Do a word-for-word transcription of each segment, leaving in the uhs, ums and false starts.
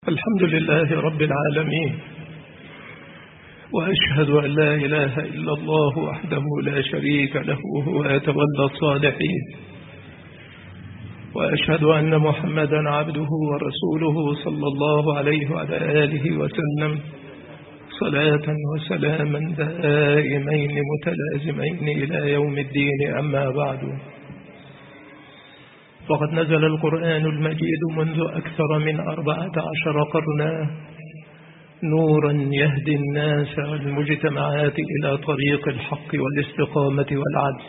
الحمد لله رب العالمين، وأشهد أن لا إله إلا الله وحده لا شريك له وهو يتولى الصالحين، وأشهد أن محمدا عبده ورسوله صلى الله عليه وعلى آله وسلم صلاة وسلاما دائمين متلازمين إلى يوم الدين. أما بعد، فقد نزل القرآن المجيد منذ أكثر من أربعة عشر قرنا نورا يهدي الناس والمجتمعات إلى طريق الحق والاستقامة والعدل.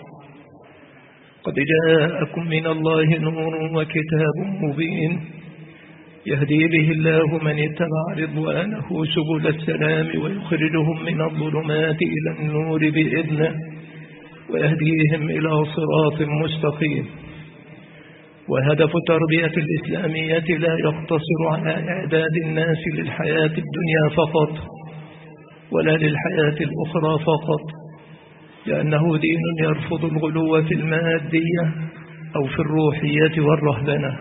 قد جاءكم من الله نور وكتاب مبين يهدي به الله من اتبع رضوانه سبل السلام ويخرجهم من الظلمات إلى النور بإذنه ويهديهم إلى صراط مستقيم. وهدف التربية الإسلامية لا يقتصر على إعداد الناس للحياة الدنيا فقط ولا للحياة الأخرى فقط، لأنه دين يرفض الغلو في المادية أو في الروحية والرهبنة.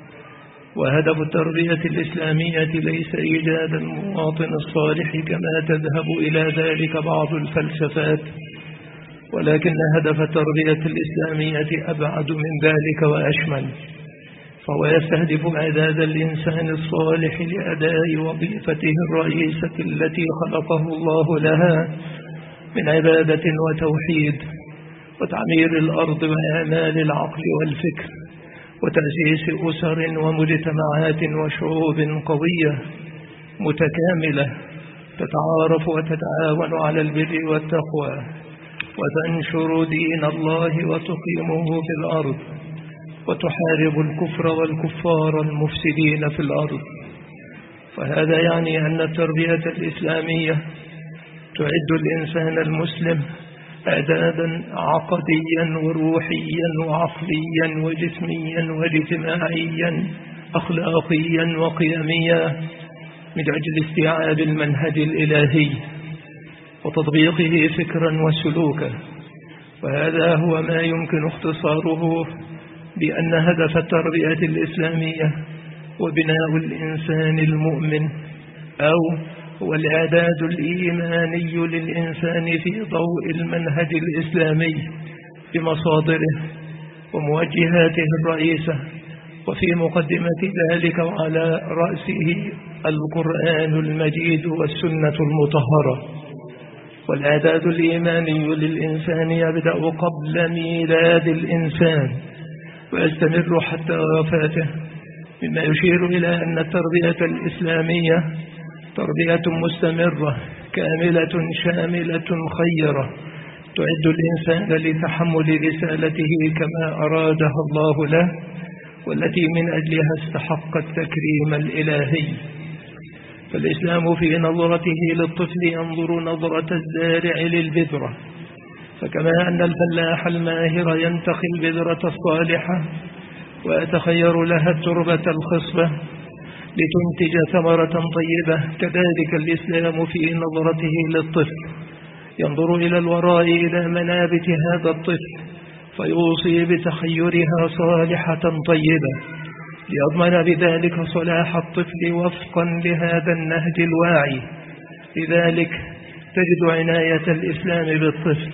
وهدف التربية الإسلامية ليس إيجاد المواطن الصالح كما تذهب إلى ذلك بعض الفلسفات، ولكن هدف التربية الإسلامية أبعد من ذلك وأشمل، فهو يستهدف إعداد الإنسان الصالح لأداء وظيفته الرئيسة التي خلقه الله لها من عبادة وتوحيد وتعمير الأرض وإعمال العقل والفكر وتأسيس أسر ومجتمعات وشعوب قوية متكاملة تتعارف وتتعاون على البر والتقوى وتنشر دين الله وتقيمه في الأرض وتحارب الكفر والكفار المفسدين في الأرض. فهذا يعني أن التربية الإسلامية تعد الإنسان المسلم إعدادا عقديا وروحيا وعقليا وجسميا واجتماعيا أخلاقيا وقيميا من أجل استيعاب المنهج الإلهي وتطبيقه فكرا وسلوكا. وهذا هو ما يمكن اختصاره بأن هدف التربية الإسلامية وبناء الإنسان المؤمن، أو هو الإعداد الإيماني للإنسان في ضوء المنهج الإسلامي بمصادره وموجهاته الرئيسة، وفي مقدمة ذلك وعلى رأسه القرآن المجيد والسنة المطهرة. والإعداد الإيماني للإنسان يبدأ قبل ميلاد الإنسان ويستمر حتى وفاته، مما يشير إلى أن التربية الإسلامية تربية مستمرة كاملة شاملة خيرة تعد الإنسان لتحمل رسالته كما أرادها الله له، والتي من أجلها استحق التكريم الإلهي. فالإسلام في نظرته للطفل ينظر نظرة الزارع للبذرة، فكما أن الفلاح الماهر ينتقي البذرة الصالحة ويتخير لها التربة الخصبة لتنتج ثمرة طيبة، كذلك الإسلام في نظرته للطفل ينظر إلى الوراء إلى منابت هذا الطفل فيوصي بتخيرها صالحة طيبة ليضمن بذلك صلاح الطفل وفقا لهذا النهج الواعي. لذلك تجد عناية الإسلام بالطفل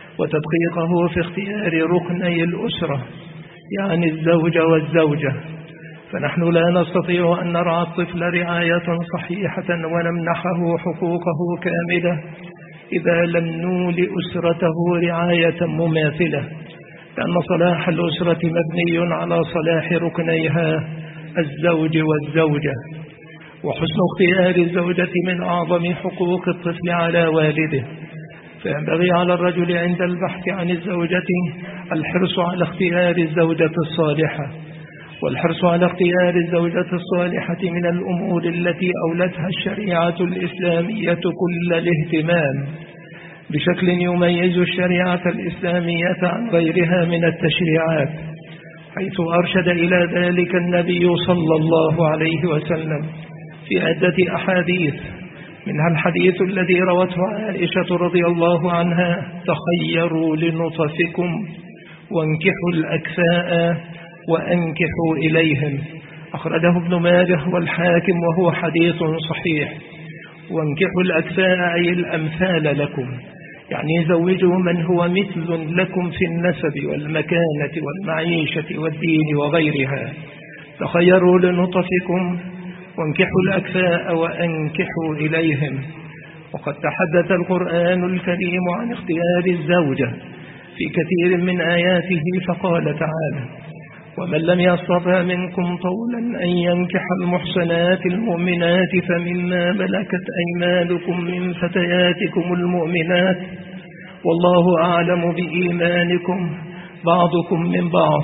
وتدقيقه في اختيار ركني الأسرة، يعني الزوج والزوجة. فنحن لا نستطيع أن نرعى الطفل رعاية صحيحة ونمنحه حقوقه كاملة إذا لم نول أسرته رعاية مماثلة، لأن صلاح الأسرة مبني على صلاح ركنيها الزوج والزوجة. وحسن اختيار الزوجة من أعظم حقوق الطفل على والده، فينبغي على الرجل عند البحث عن الزوجة الحرص على اختيار الزوجة الصالحة. والحرص على اختيار الزوجة الصالحة من الأمور التي أولتها الشريعة الإسلامية كل الاهتمام بشكل يميز الشريعة الإسلامية عن غيرها من التشريعات، حيث أرشد إلى ذلك النبي صلى الله عليه وسلم في عدة أحاديث، منها الحديث الذي روته عائشة رضي الله عنها: تخيروا لنطفكم وانكحوا الأكفاء وأنكحوا إليهم. أخرجه ابن ماجه والحاكم وهو حديث صحيح. وانكحوا الأكفاء أي الأمثال لكم، يعني زوجوا من هو مثل لكم في النسب والمكانة والمعيشة والدين وغيرها. تخيروا لنطفكم وانكحوا الأكفاء وأنكحوا إليهم. وقد تحدث القرآن الكريم عن اختيار الزوجة في كثير من آياته، فقال تعالى: ومن لم يستطع منكم طولا أن ينكح المحصنات المؤمنات فمما ملكت أيمانكم من فتياتكم المؤمنات والله أعلم بإيمانكم بعضكم من بعض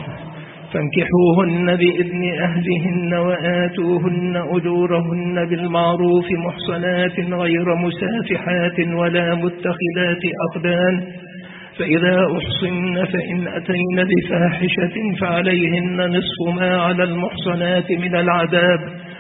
فانكحوهن بإذن أهلهن وآتوهن أجورهن بالمعروف محصنات غير مسافحات ولا متخذات أخدان، فإذا أحصن فإن أتين بفاحشة فعليهن نصف ما على المحصنات من العذاب،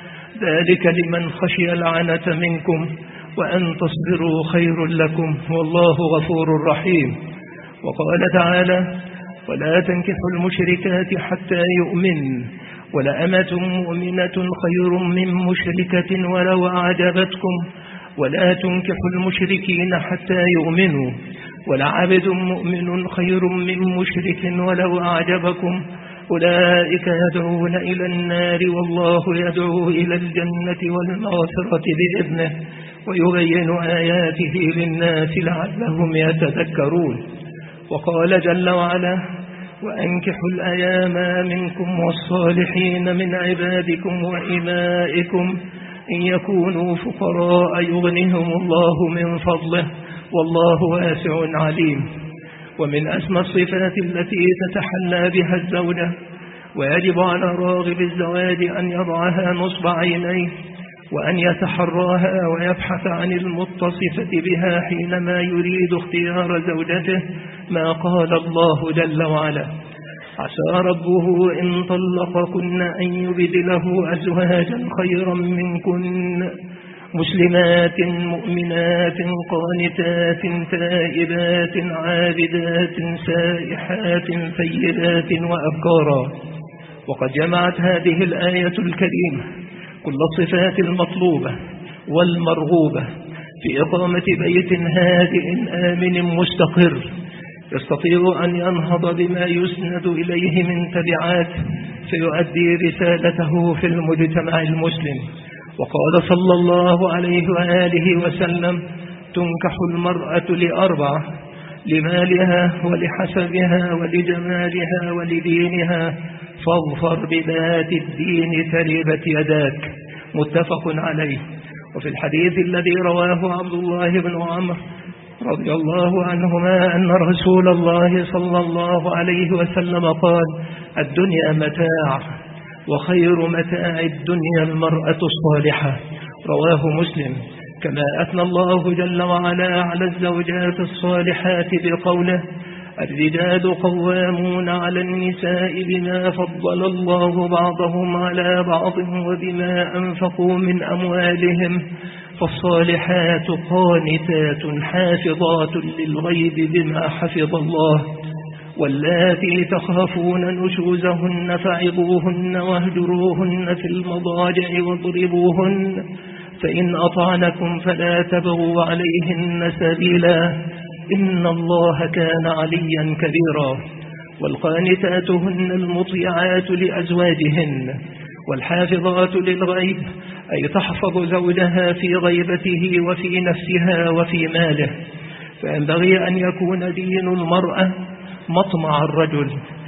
ذلك لمن خشي العنة منكم وأن تصبروا خير لكم والله غفور رحيم. وقال تعالى: ولا تنكحوا المشركات حتى يؤمن ولأمة مؤمنة خير من مشركة ولو أعجبتكم ولا تنكحوا المشركين حتى يؤمنوا ولعبد مؤمن خير من مشرك ولو أعجبكم أولئك يدعون إلى النار والله يدعو إلى الجنة والمغفرة بإذنه ويبين آياته للناس لعلهم يتذكرون. وقال جل وعلا: وأنكحوا الأيام منكم والصالحين من عبادكم وإمائكم إن يكونوا فقراء يغنهم الله من فضله والله واسع عليم. ومن أسمى الصفات التي تتحلى بها الزوجة ويجب على راغب الزواج أن يضعها نصب عينيه وأن يتحراها ويبحث عن المتصفة بها حينما يريد اختيار زوجته ما قال الله جل وعلا: عسى ربه إن طلقكن أن يبدله أزواجا خيرا منكن مسلمات مؤمنات قانتات تائبات عابدات سائحات ثيبات وأبكارا. وقد جمعت هذه الآية الكريمة كل الصفات المطلوبة والمرغوبة في إقامة بيت هادئ آمن مستقر يستطيع أن ينهض بما يسند إليه من تبعات فيؤدي رسالته في المجتمع المسلم. وقال صلى الله عليه وآله وسلم: تنكح المرأة لأربعة: لمالها ولحسبها ولجمالها ولدينها فاظفر بذات الدين تربت يداك، متفق عليه. وفي الحديث الذي رواه عبد الله بن عمرو رضي الله عنهما أن رسول الله صلى الله عليه وسلم قال: الدنيا متاع وخير متاع الدنيا المرأة الصالحة، رواه مسلم. كما أثنى الله جل وعلا على الزوجات الصالحات بقوله: الرجال قوامون على النساء بما فضل الله بعضهم على بعض وبما أنفقوا من أموالهم، فالصالحات قانتات حافظات للغيب بما حفظ الله، واللاتي تخافون نشوزهن فعظوهن واهجروهن في المضاجع واضربوهن، فإن أطعنكم فلا تبغوا عليهن سبيلا إن الله كان عليا كبيرا. والقانتات هن المطيعات لأزواجهن، والحافظات للغيب أي تحفظ زوجها في غيبته وفي نفسها وفي ماله. فينبغي أن يكون دين المرأة مطمع الرجل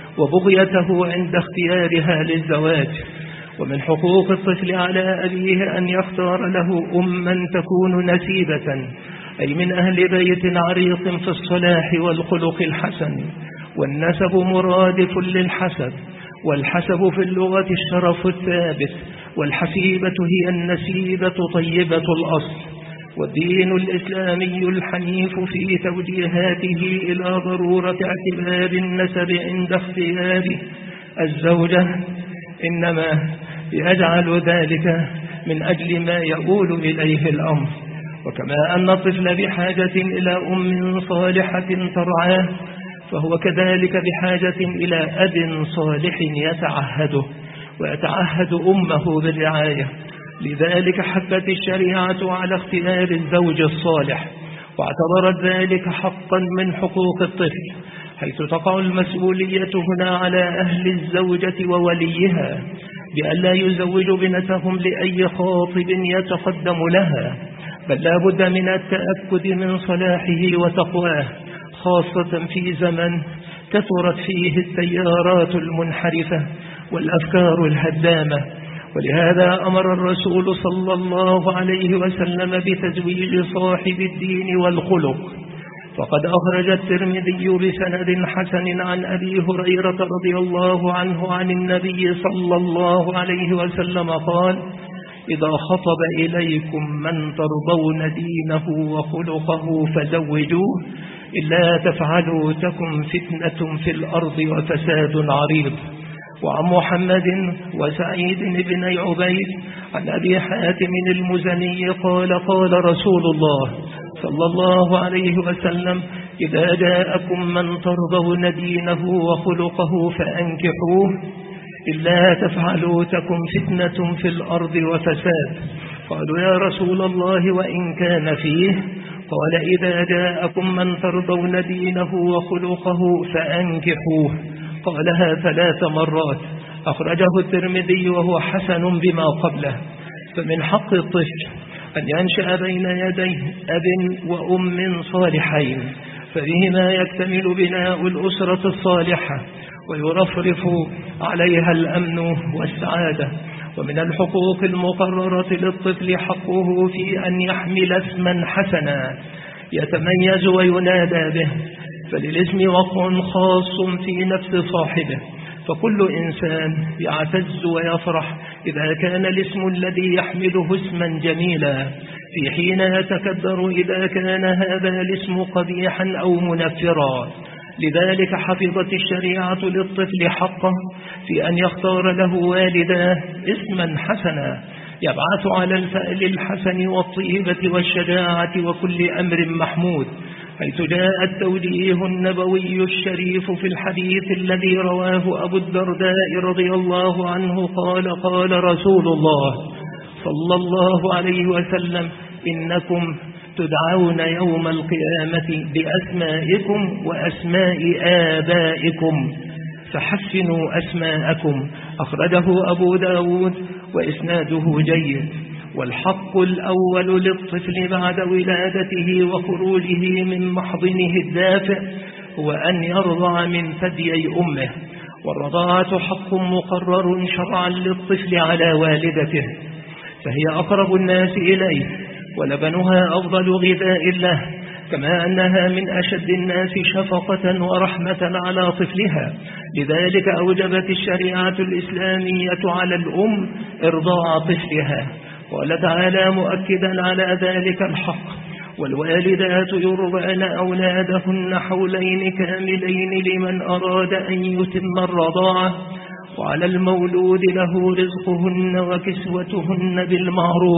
وبغيته عند اختيارها للزواج. ومن حقوق الطفل على أبيه أن يختار له أما تكون نسيبة أي من أهل بيت عريق في الصلاح والخلق الحسن، والنسب مرادف للحسب، والحسب في اللغة الشرف الثابت، والحسيبة هي النسيبة طيبة الأصل. والدين الإسلامي الحنيف في توجيهاته إلى ضرورة اعتبار النسب عند اختيار الزوجة إنما يجعل ذلك من أجل ما يؤول إليه الأمر. وكما أن الطفل بحاجة إلى أم صالحة ترعاه، فهو كذلك بحاجة إلى أب صالح يتعهده. ويتعهد أمه بالرعاية. لذلك حثت الشريعة على اختيار الزوج الصالح، واعتبرت ذلك حقا من حقوق الطفل، حيث تقع المسؤولية هنا على أهل الزوجة ووليها بألا يزوج بنتهم لأي خاطب يتقدم لها، بل لا بد من التأكد من صلاحه وتقواه، خاصة في زمن كثرت فيه التيارات المنحرفة والأفكار الهدامة. ولهذا أمر الرسول صلى الله عليه وسلم بتزويج صاحب الدين والخلق. فقد أخرج الترمذي بسند حسن عن أبي هريرة رضي الله عنه عن النبي صلى الله عليه وسلم قال: إذا خطب إليكم من ترضون دينه وخلقه فزوجوه، إلا تفعلوا تكن فتنة في الأرض وفساد عريض. وعن محمد وسعيد بن عبيد عن أبي حاتم المزني قال: قال رسول الله صلى الله عليه وسلم: إذا جاءكم من ترضون دينه وخلقه فأنكحوه، إلا تفعلوا تكن فتنة في الأرض وفساد. قالوا: يا رسول الله وإن كان فيه؟ قال: إذا جاءكم من ترضون دينه وخلقه فأنكحوه. قالها ثلاث مرات. أخرجه الترمذي وهو حسن بما قبله. فمن حق الطفل أن ينشأ بين يديه أب وأم صالحين، فبهما يكتمل بناء الأسرة الصالحة ويرفرف عليها الأمن والسعادة. ومن الحقوق المقررة للطفل حقه في أن يحمل اسما حسنا يتميز وينادى به، فللاسم وقع خاص في نفس صاحبه، فكل إنسان يعتز ويفرح إذا كان الاسم الذي يحمله اسما جميلا، في حين يتكدر إذا كان هذا الاسم قبيحا أو منفرا. لذلك حفظت الشريعة للطفل حقه في أن يختار له والداه اسما حسنا يبعث على الفأل الحسن والطيبة والشجاعة وكل أمر محمود، حيث جاء التوجيه النبوي الشريف في الحديث الذي رواه أبو الدرداء رضي الله عنه قال: قال رسول الله صلى الله عليه وسلم: إنكم تدعون يوم القيامة بأسمائكم وأسماء آبائكم فحسنوا أسماءكم. أخرجه أبو داود وإسناده جيد. والحق الأول للطفل بعد ولادته وخروجه من محضنه الدافئ هو أن يرضع من ثديي أمه، والرضاعة حق مقرر شرعا للطفل على والدته، فهي أقرب الناس إليه ولبنها أفضل غذاء له، كما أنها من أشد الناس شفقة ورحمة على طفلها. لذلك أوجبت الشريعة الإسلامية على الأم إرضاع طفلها. قال تعالى مؤكدا على ذلك الحق: والوالدات يرضعن أولادهن حولين كاملين لمن أراد أن يتم الرضاعة، وعلى المولود له رزقهن وكسوتهن بالمعروف،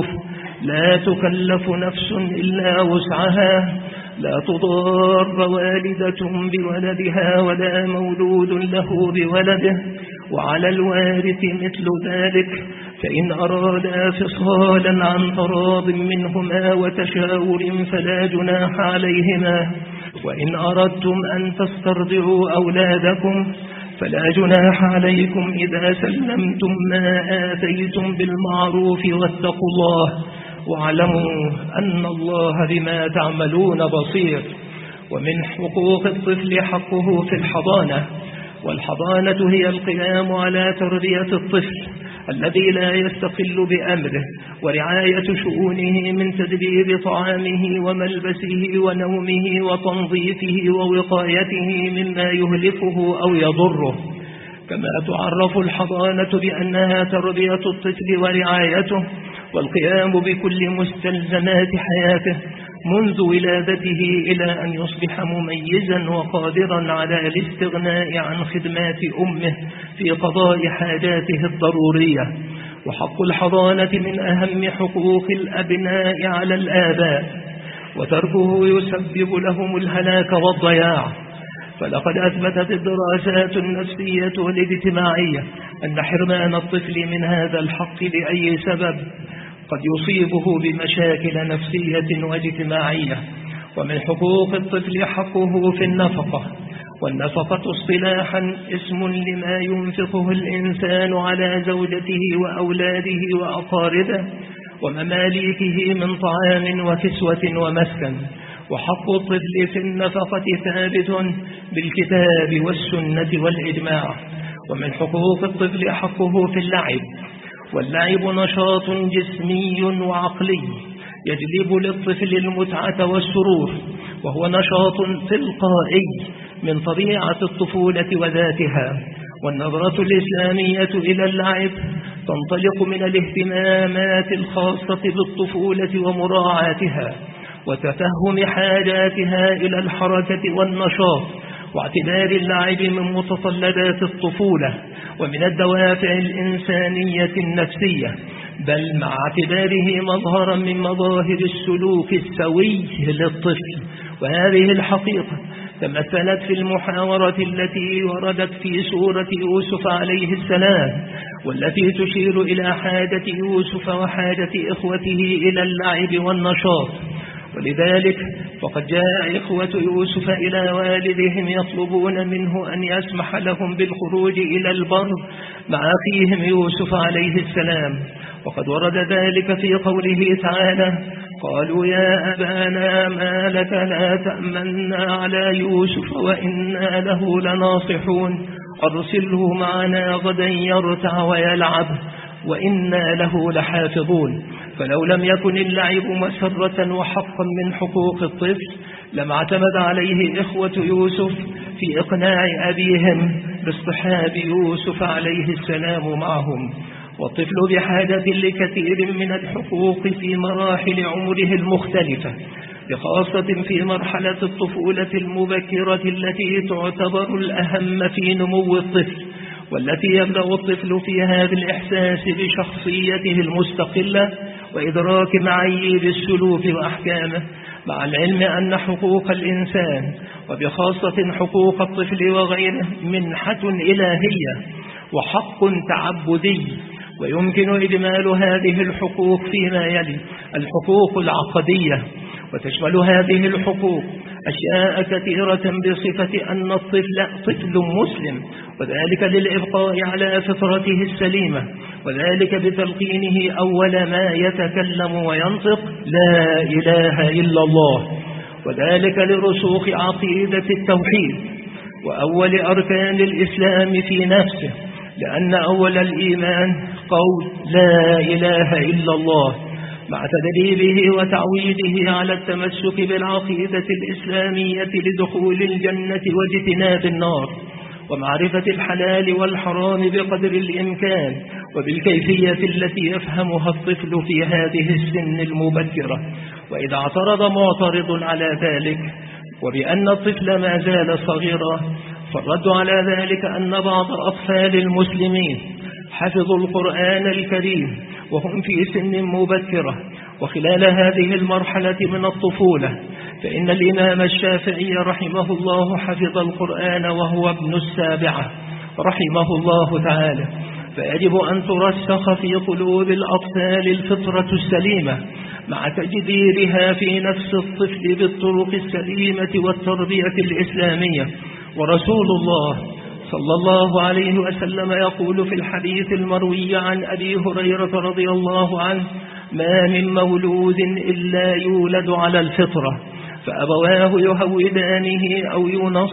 لا تكلف نفس إلا وسعها، لا تضار والدة بولدها ولا مولود له بولده، وعلى الوارث مثل ذلك، فإن أرادا فصالا عن تراض منهما وتشاور فلا جناح عليهما، وإن أردتم أن تسترضعوا أولادكم فلا جناح عليكم إذا سلمتم ما آتيتم بالمعروف واتقوا الله واعلموا أن الله بما تعملون بصير. ومن حقوق الطفل حقه في الحضانة، والحضانة هي القيام على تربية الطفل الذي لا يستقل بأمره ورعاية شؤونه من تدبير طعامه وملبسه ونومه وتنظيفه ووقايته مما يهلكه أو يضره. كما تعرف الحضانة بأنها تربية الطفل ورعايته والقيام بكل مستلزمات حياته منذ ولادته إلى أن يصبح مميزا وقادرا على الاستغناء عن خدمات أمه في قضاء حاجاته الضرورية. وحق الحضانة من أهم حقوق الأبناء على الآباء، وتركه يسبب لهم الهلاك والضياع. فلقد أثبتت الدراسات النفسية والاجتماعية أن حرمان الطفل من هذا الحق لأي سبب قد يصيبه بمشاكل نفسية واجتماعية. ومن حقوق الطفل حقه في النفقة، والنفقة اصطلاحا اسم لما ينفقه الإنسان على زوجته وأولاده وأقاربه ومماليكه من طعام وكسوة ومسكن. وحق الطفل في النفقة ثابت بالكتاب والسنة والإجماع. ومن حقوق الطفل حقه في اللعب، واللعب نشاط جسمي وعقلي يجلب للطفل المتعة والسرور، وهو نشاط تلقائي من طبيعة الطفولة وذاتها. والنظرة الإسلامية إلى اللعب تنطلق من الاهتمامات الخاصة بالطفولة ومراعاتها وتفهم حاجاتها إلى الحركة والنشاط، واعتبار اللعب من متطلبات الطفولة ومن الدوافع الإنسانية النفسية، بل مع اعتباره مظهرا من مظاهر السلوك السوي للطفل. وهذه الحقيقة تمثلت في المحاورة التي وردت في سورة يوسف عليه السلام، والتي تشير إلى حاجة يوسف وحاجة إخوته إلى اللعب والنشاط. ولذلك فقد جاء إخوة يوسف إلى والدهم يطلبون منه أن يسمح لهم بالخروج إلى البر مع أخيهم يوسف عليه السلام. وقد ورد ذلك في قوله تعالى: قالوا يا أبانا ما لك لا تأمنا على يوسف وإنا له لناصحون أرسله معنا غدا يرتع ويلعب وإنا له لحافظون. فلو لم يكن اللعب مسرة وحقا من حقوق الطفل لما اعتمد عليه إخوة يوسف في إقناع أبيهم باصطحاب يوسف عليه السلام معهم. والطفل بحاجة لكثير من الحقوق في مراحل عمره المختلفة، بخاصة في مرحلة الطفولة المبكرة التي تعتبر الأهم في نمو الطفل، والتي يبدأ الطفل في هذا الإحساس بشخصيته المستقلة وإدراك معايير السلوك وأحكامه، مع العلم أن حقوق الإنسان وبخاصة حقوق الطفل وغيره منحة إلهية وحق تعبدي. ويمكن إجمال هذه الحقوق فيما يلي: الحقوق العقدية، وتشمل هذه الحقوق أشياء كثيرة بصفة أن الطفل طفل مسلم، وذلك للإبقاء على فطرته السليمة، وذلك بتلقينه أول ما يتكلم وينطق لا إله إلا الله، وذلك لرسوخ عقيدة التوحيد وأول أركان الإسلام في نفسه، لأن أول الإيمان قول لا إله إلا الله، مع تدريبه وتعويده على التمسك بالعقيدة الإسلامية لدخول الجنة واجتناب النار، ومعرفة الحلال والحرام بقدر الإمكان وبالكيفية التي يفهمها الطفل في هذه السن المبكرة. وإذا اعترض معترض على ذلك وبأن الطفل ما زال صغيرا، فالرد على ذلك أن بعض أطفال المسلمين حفظوا القرآن الكريم وهم في سن مبكرة وخلال هذه المرحلة من الطفولة، فإن الإمام الشافعي رحمه الله حفظ القرآن وهو ابن السابعة رحمه الله تعالى. فيجب أن ترسخ في قلوب الأطفال الفطرة السليمة مع تجديرها في نفس الطفل بالطرق السليمة والتربية الإسلامية. ورسول الله صلى الله عليه وسلم يقول في الحديث المروي عن أبي هريرة رضي الله عنه: ما من مولود إلا يولد على الفطرة، فأبواه يهودانه أو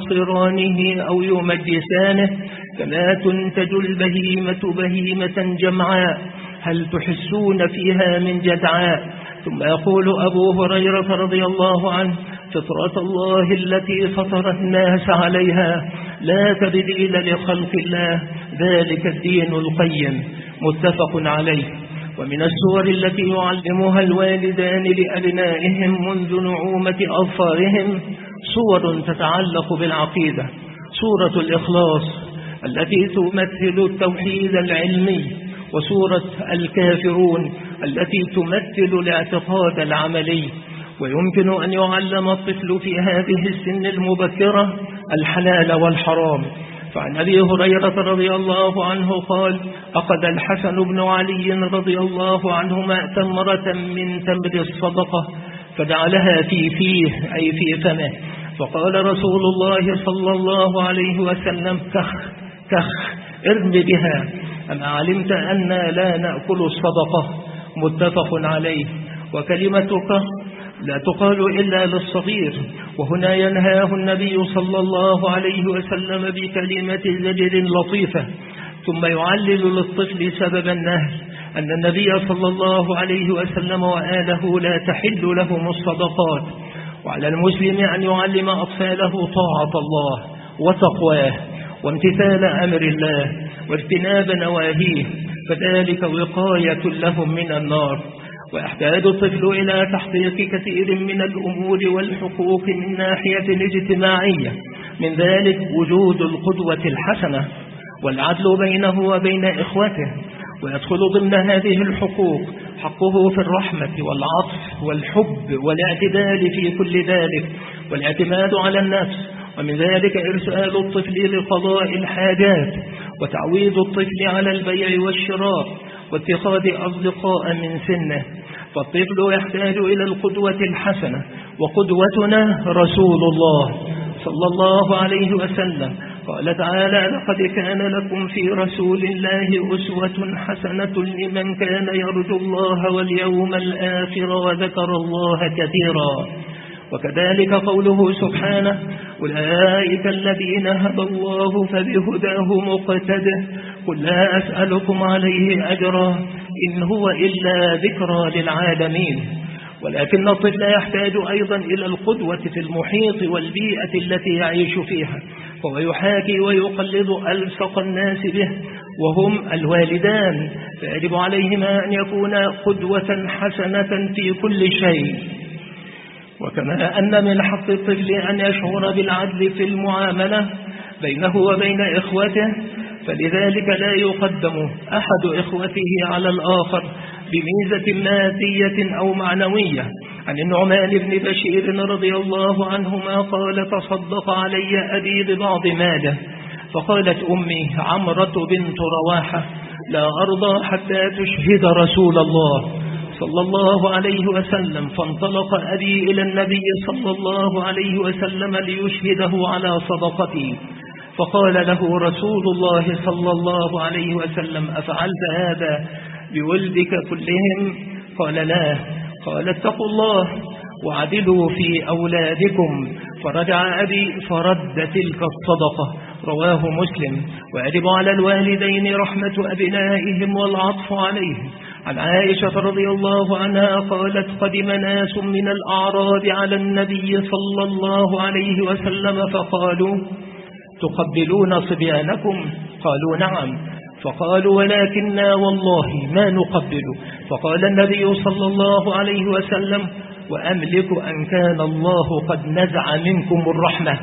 ينصرانه أو يمجسانه، كما تنتج البهيمة بهيمة جمعاء، هل تحسون فيها من جدعاء؟ ثم يقول أبو هريرة رضي الله عنه: فطرة الله التي فطر الناس عليها لا تبديل لخلق الله، ذلك الدين القيم، متفق عليه. ومن السور التي يعلمها الوالدان لأبنائهم منذ نعومة أظفارهم صور تتعلق بالعقيدة: سورة الإخلاص التي تمثل التوحيد العلمي، وسورة الكافرون التي تمثل الاعتقاد العملي. ويمكن أن يعلم الطفل في هذه السن المبكرة الحلال والحرام، فعن أبي هريرة رضي الله عنه قال: أخذ الحسن بن علي رضي الله عنهما تمرة من تمر الصدقة فجعلها في فيه أي في فمه، فقال رسول الله صلى الله عليه وسلم: كخ كخ ارم بها، أما علمت أن لا نأكل الصدقة؟ متفق عليه. وكلمتك لا تقال إلا للصغير، وهنا ينهاه النبي صلى الله عليه وسلم بكلمة زجر لطيفة، ثم يعلل للطفل سبب النهي أن النبي صلى الله عليه وسلم وآله لا تحل لهم الصدقات، وعلى المسلم أن يعلم أطفاله طاعة الله وتقواه وامتثال أمر الله واجتناب نواهيه، فذلك وقاية لهم من النار. ويحتاج الطفل إلى تحقيق كثير من الأمور والحقوق من ناحية اجتماعية، من ذلك وجود القدوة الحسنة والعدل بينه وبين إخوته، ويدخل ضمن هذه الحقوق حقه في الرحمة والعطف والحب والاعتدال في كل ذلك، والاعتماد على النفس، ومن ذلك إرسال الطفل لقضاء الحاجات، وتعويد الطفل على البيع والشراء، واتخاذ أصدقاء من سنه. فالطفل يحتاج إلى القدوة الحسنة، وقدوتنا رسول الله صلى الله عليه وسلم. قال تعالى: لقد كان لكم في رسول الله أسوة حسنة لمن كان يرجو الله واليوم الآخر وذكر الله كثيرا. وكذلك قوله سبحانه: أولئك الذين هدى الله فبهداه مقتده، قل لا أسألكم عليه أجرا إن هو إلا ذكرى للعالمين. ولكن الطفل يحتاج أيضا إلى القدوة في المحيط والبيئة التي يعيش فيها، فهو يحاكي ويقلد ألصق الناس به وهم الوالدان، فيجب عليهما أن يكونا قدوة حسنة في كل شيء. وكما أن من حق الطفل أن يشعر بالعدل في المعاملة بينه وبين إخوته، فلذلك لا يقدم أحد إخوته على الآخر بميزة مادية أو معنوية. عن النعمان بن بشير رضي الله عنهما قال: تصدق علي أبي ببعض ماله، فقالت أمي عمرة بنت رواحة: لا أرضى حتى تشهد رسول الله صلى الله عليه وسلم. فانطلق أبي إلى النبي صلى الله عليه وسلم ليشهده على صدقتي، فقال له رسول الله صلى الله عليه وسلم: أفعلت هذا بولدك كلهم؟ قال: لا. قال: اتقوا الله وعدلوا في أولادكم. فرجع أبي فرد تلك الصدقة، رواه مسلم. ويجب على الوالدين رحمة أبنائهم والعطف عليهم. عن عائشة رضي الله عنها قالت: قدم ناس من الأعراب على النبي صلى الله عليه وسلم فقالوا: تقبلون صبيانكم؟ قالوا: نعم. فقالوا: ولكننا والله ما نقبل. فقال النبي صلى الله عليه وسلم: وأملك أن كان الله قد نزع منكم الرحمة.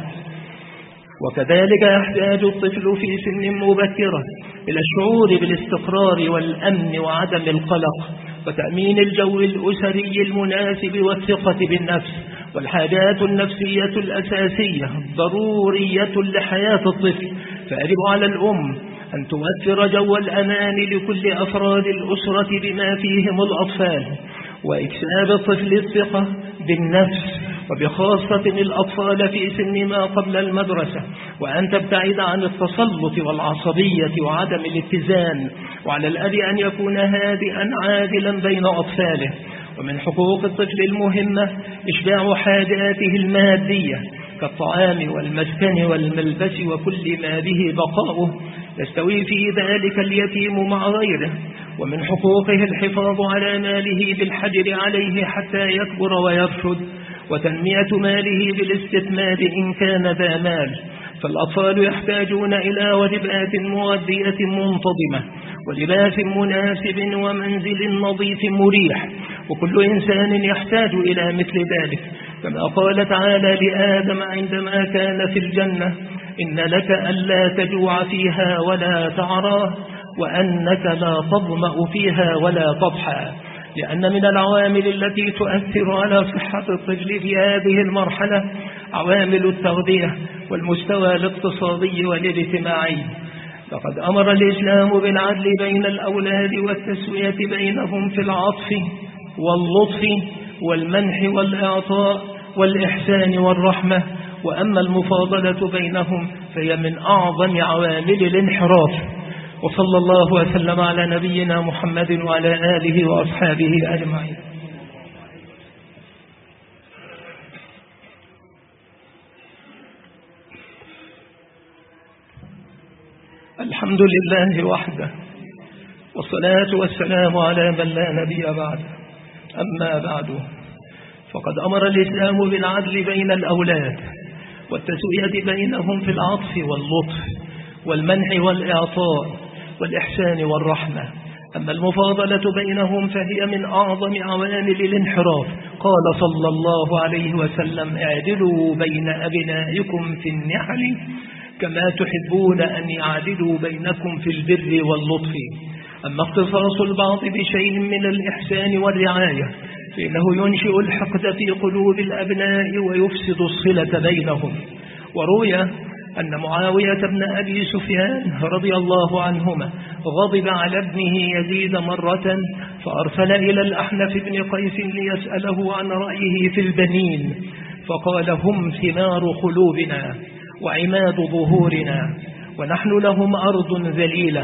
وكذلك يحتاج الطفل في سن مبكرة إلى الشعور بالاستقرار والأمن وعدم القلق، وتأمين الجو الأسري المناسب والثقة بالنفس، والحاجات النفسية الأساسية ضرورية لحياة الطفل. فيجب على الأم أن توفر جو الأمان لكل أفراد الأسرة بما فيهم الأطفال، وإكساب الطفل الثقة بالنفس، وبخاصة الأطفال في سن ما قبل المدرسة، وأن تبتعد عن التسلط والعصبية وعدم الاتزان. وعلى الأب أن يكون هادئا عادلا بين أطفاله. ومن حقوق الطفل المهمة إشباع حاجاته المادية كالطعام والمسكن والملبس وكل ما به بقاؤه، يستوي في ذلك اليتيم مع غيره. ومن حقوقه الحفاظ على ماله بالحجر عليه حتى يكبر ويرشد، وتنمية ماله بالاستثمار إن كان ذا مال. فالأطفال يحتاجون إلى وجبات مغذية منتظمة، ولباس مناسب، ومنزل نظيف مريح، وكل إنسان يحتاج إلى مثل ذلك، كما قال تعالى لآدم عندما كان في الجنة: إن لك ألا تجوع فيها ولا تعرى، وأنك لا تظمأ فيها ولا تضحى. لأن من العوامل التي تؤثر على صحة الطفل في هذه المرحلة عوامل التغذية، والمستوى الاقتصادي والاجتماعي. لقد أمر الإسلام بالعدل بين الأولاد والتسوية بينهم في العطف واللطف والمنح والإعطاء والإحسان والرحمة، وأما المفاضلة بينهم فهي من أعظم عوامل الانحراف. وصلى الله وسلم على نبينا محمد وعلى آله وأصحابه أجمعين. الحمد لله وحده، والصلاة والسلام على من لا نبي بعده. أما بعد، فقد أمر الإسلام بالعدل بين الأولاد والتسوية بينهم في العطف واللطف والمنح والإعطاء والإحسان والرحمة. أما المفاضلة بينهم فهي من أعظم عوامل الانحراف. قال صلى الله عليه وسلم: اعدلوا بين أبنائكم في النحل كما تحبون أن يعدلوا بينكم في البر واللطف. أما اختصاص البعض بشيء من الإحسان والرعاية فإنه ينشئ الحقد في قلوب الأبناء ويفسد الصلة بينهم. وروي أن معاوية بن أبي سفيان رضي الله عنهما غضب على ابنه يزيد مرة، فأرسل إلى الأحنف بن قيس ليسأله عن رأيه في البنين، فقال: هم ثمار قلوبنا وعماد ظهورنا، ونحن لهم أرض ذليلة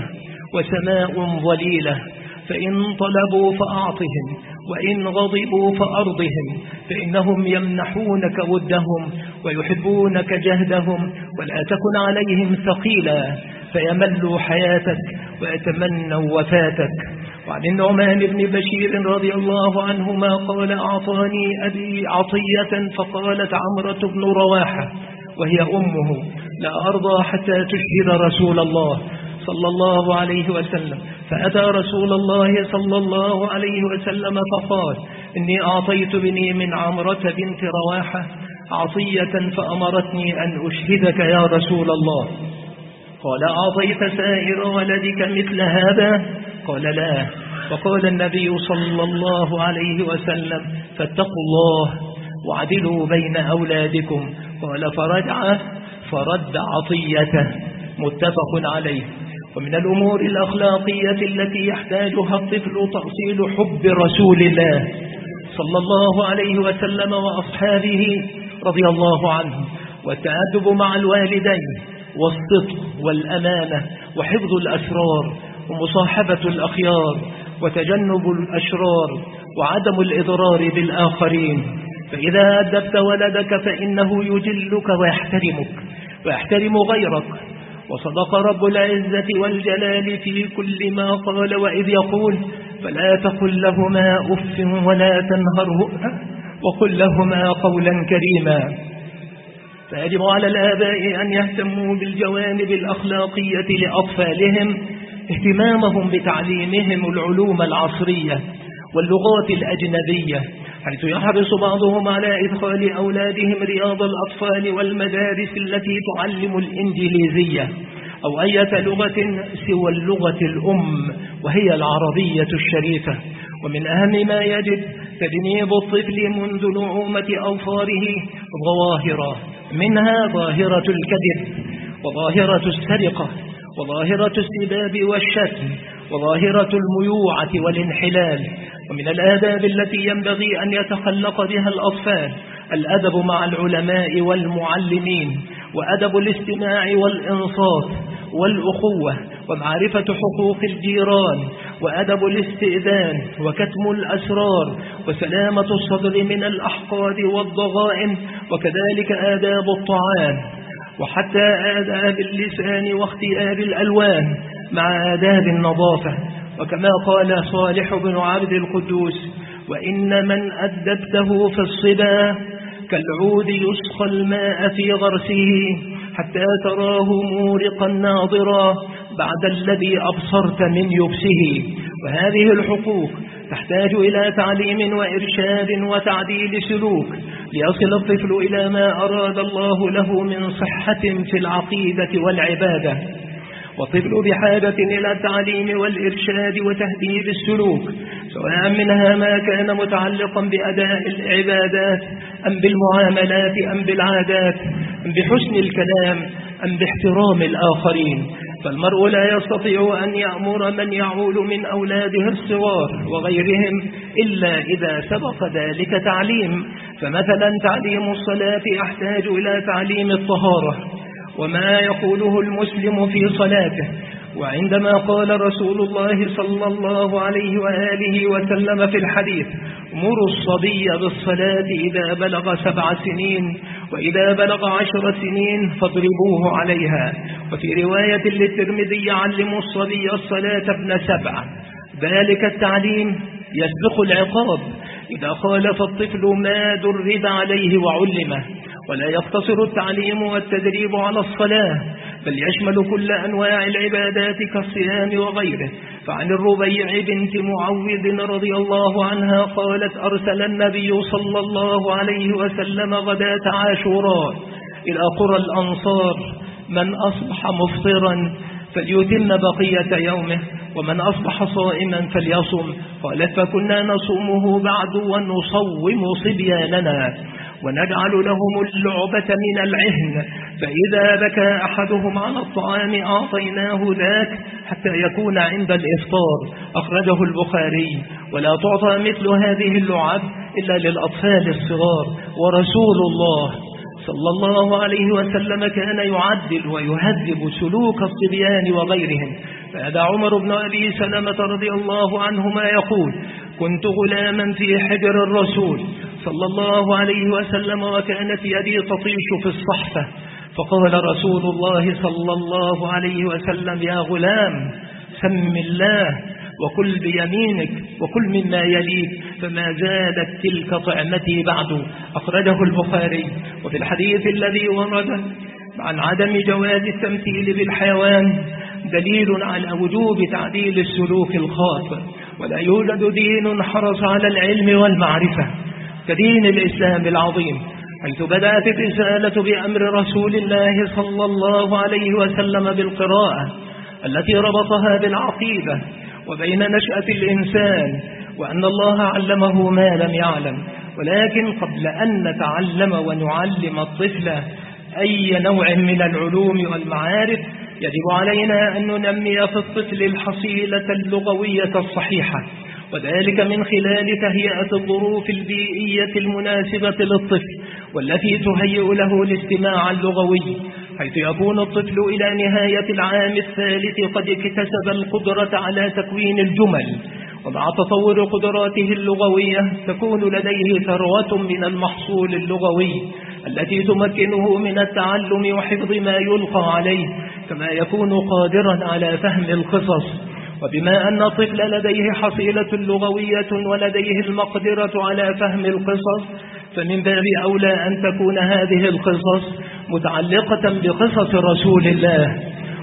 وسماء ظليلة، فإن طلبوا فأعطهم، وإن غضبوا فأرضهم، فإنهم يمنحونك ودهم ويحبونك جهدهم، ولا تكن عليهم ثقيلا فيملوا حياتك ويتمنوا وفاتك. وعن النعمان بن بشير رضي الله عنهما قال: أعطاني أبي عطية، فقالت عمرة بن رواحة وهي أمه: لا أرضى حتى تشهد رسول الله صلى الله عليه وسلم. فأتى رسول الله صلى الله عليه وسلم فقال: إني أعطيت بني من عمرة بنت رواحة عطية فأمرتني أن أشهدك يا رسول الله. قال: أعطيت سائر ولدك مثل هذا؟ قال: لا. فقال النبي صلى الله عليه وسلم: فاتقوا الله وعدلوا بين أولادكم. قال: فرجع فرد عطيته. متفق عليه. ومن الأمور الأخلاقية التي يحتاجها الطفل تأصيل حب رسول الله صلى الله عليه وسلم وأصحابه رضي الله عنهم، والتأدب مع الوالدين، والصدق والأمانة، وحفظ الأسرار، ومصاحبة الأخيار، وتجنب الأشرار، وعدم الإضرار بالآخرين. فإذا أدبت ولدك فإنه يجلك ويحترمك ويحترم غيرك. وصدق رب العزة والجلال في كل ما قال، وإذ يقول: فلا تقل لهما أف ولا تنهرهما وقل لهما قولا كريما. فيجب على الآباء أن يهتموا بالجوانب الأخلاقية لأطفالهم، اهتمامهم بتعليمهم العلوم العصرية واللغات الأجنبية، حيث يحرص بعضهم على إدخال أولادهم رياض الأطفال والمدارس التي تعلم الإنجليزية أو أي لغة سوى اللغة الأم وهي العربية الشريفة. ومن أهم ما يجب تجنيب الطفل منذ نعومة أظفاره ظواهر، منها ظاهرة الكذب، وظاهرة السرقة، وظاهرة السباب والشتم، وظاهرة الميوعة والانحلال. ومن الآداب التي ينبغي أن يتخلق بها الأطفال الأدب مع العلماء والمعلمين، وأدب الاستماع والإنصات والأخوة، ومعرفة حقوق الجيران، وأدب الاستئذان، وكتم الأسرار، وسلامة الصدر من الأحقاد والضغائن، وكذلك آداب الطعام، وحتى آداب اللسان واختيار الألوان مع آداب النظافة. وكما قال صالح بن عبد القدوس: وإن من أدبته في الصبا كالعود يسقى الماء في غرسه حتى تراه مورقا ناظرا بعد الذي أبصرت من يبسه. وهذه الحقوق تحتاج إلى تعليم وإرشاد وتعديل سلوك ليصل الطفل إلى ما أراد الله له من صحة في العقيدة والعبادة. والطفل بحاجة إلى التعليم والإرشاد وتهذيب السلوك، سواء منها ما كان متعلقا بأداء العبادات أم بالمعاملات أم بالعادات، أم بحسن الكلام أم باحترام الآخرين. فالمرء لا يستطيع أن يأمر من يعول من أولاده الصغار وغيرهم إلا إذا سبق ذلك تعليم. فمثلا تعليم الصلاة يحتاج إلى تعليم الطهارة وما يقوله المسلم في صلاته. وعندما قال رسول الله صلى الله عليه وآله وسلم في الحديث: مروا الصبي بالصلاة إذا بلغ سبع سنين وإذا بلغ عشر سنين فاضربوه عليها. وفي رواية للترمذي: علموا الصبي الصلاة ابن سبع. ذلك التعليم يسبق العقاب إذا خالف الطفل ما درب عليه وعلمه. ولا يقتصر التعليم والتدريب على الصلاة، بل يشمل كل أنواع العبادات كالصيام وغيره. فعن الربيع بنت معوذ رضي الله عنها قالت: أرسل النبي صلى الله عليه وسلم غداة عاشوراء إلى قرى الأنصار: من أصبح مفطرا فليتم بقية يومه، ومن أصبح صائما فليصم. قالت: فكنا نصومه بعد ونصوم صبياننا ونجعل لهم اللعبة من العهن، فإذا بكى أحدهم على الطعام أعطيناه ذاك حتى يكون عند الإفطار. أخرجه البخاري. ولا تعطى مثل هذه اللعب إلا للأطفال الصغار. ورسول الله صلى الله عليه وسلم كان يعدل ويهذب سلوك الصبيان وغيرهم. فهذا عمر بن أبي سلمة رضي الله عنهما يقول: كنت غلاما في حجر الرسول صلى الله عليه وسلم وكانت يدي تطيش في الصحفة، فقال رسول الله صلى الله عليه وسلم: يا غلام سم الله وكل بيمينك وكل مما يليك، فما زالت تلك طعمتي بعد. أخرجه البخاري. وفي الحديث الذي ورد عن عدم جواز التمثيل بالحيوان دليل على وجوب تعديل السلوك الخاطئ. ولا يوجد دين حرص على العلم والمعرفة كدين الإسلام العظيم، حيث بدأت الرسالة بأمر رسول الله صلى الله عليه وسلم بالقراءة التي ربطها بالعقيدة وبين نشأة الإنسان، وأن الله علمه ما لم يعلم. ولكن قبل أن نتعلم ونعلم الطفل أي نوع من العلوم والمعارف يجب علينا أن ننمي في الطفل الحصيلة اللغوية الصحيحة، وذلك من خلال تهيئة الظروف البيئية المناسبة للطفل والتي تهيئ له الاستماع اللغوي، حيث يكون الطفل إلى نهاية العام الثالث قد اكتسب القدرة على تكوين الجمل. ومع تطور قدراته اللغوية تكون لديه ثروة من المحصول اللغوي التي تمكنه من التعلم وحفظ ما يلقى عليه، كما يكون قادرا على فهم القصص. وبما أن الطفل لديه حصيلة لغوية ولديه المقدرة على فهم القصص، فمن باب أولى أن تكون هذه القصص متعلقة بقصص رسول الله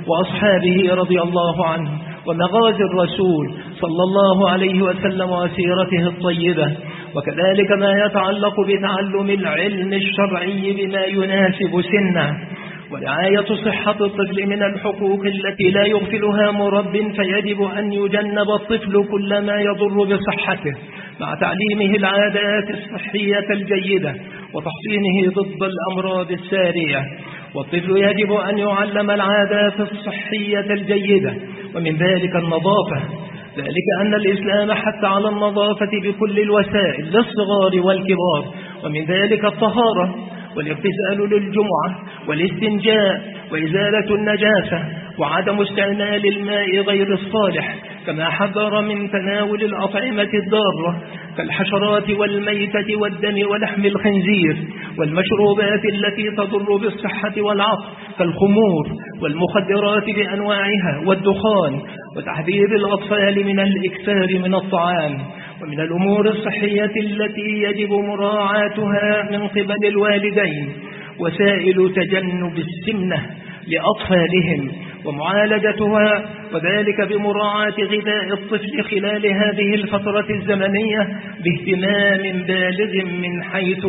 وأصحابه رضي الله عنه ومغازي الرسول صلى الله عليه وسلم وسيرته الطيبة، وكذلك ما يتعلق بتعلم العلم الشرعي بما يناسب سنه. ورعاية صحة الطفل من الحقوق التي لا يغفلها مرب، فيجب أن يجنب الطفل كل ما يضر بصحته مع تعليمه العادات الصحية الجيدة وتحصينه ضد الأمراض السارية. والطفل يجب أن يعلم العادات الصحية الجيدة ومن ذلك النظافة، ذلك أن الإسلام حث على النظافة بكل الوسائل للصغار والكبار، ومن ذلك الطهارة والاغتسال للجمعة والاستنجاء وإزالة النجاسة وعدم استعمال الماء غير الصالح، كما حذر من تناول الأطعمة الضارة كالحشرات والميتة والدم ولحم الخنزير، والمشروبات التي تضر بالصحة والعقل كالخمور والمخدرات بأنواعها والدخان، وتحذير الأطفال من الإكثار من الطعام. ومن الأمور الصحية التي يجب مراعاتها من قبل الوالدين وسائل تجنب السمنة لأطفالهم ومعالجتها، وذلك بمراعاة غذاء الطفل خلال هذه الفترة الزمنية باهتمام بالغ من حيث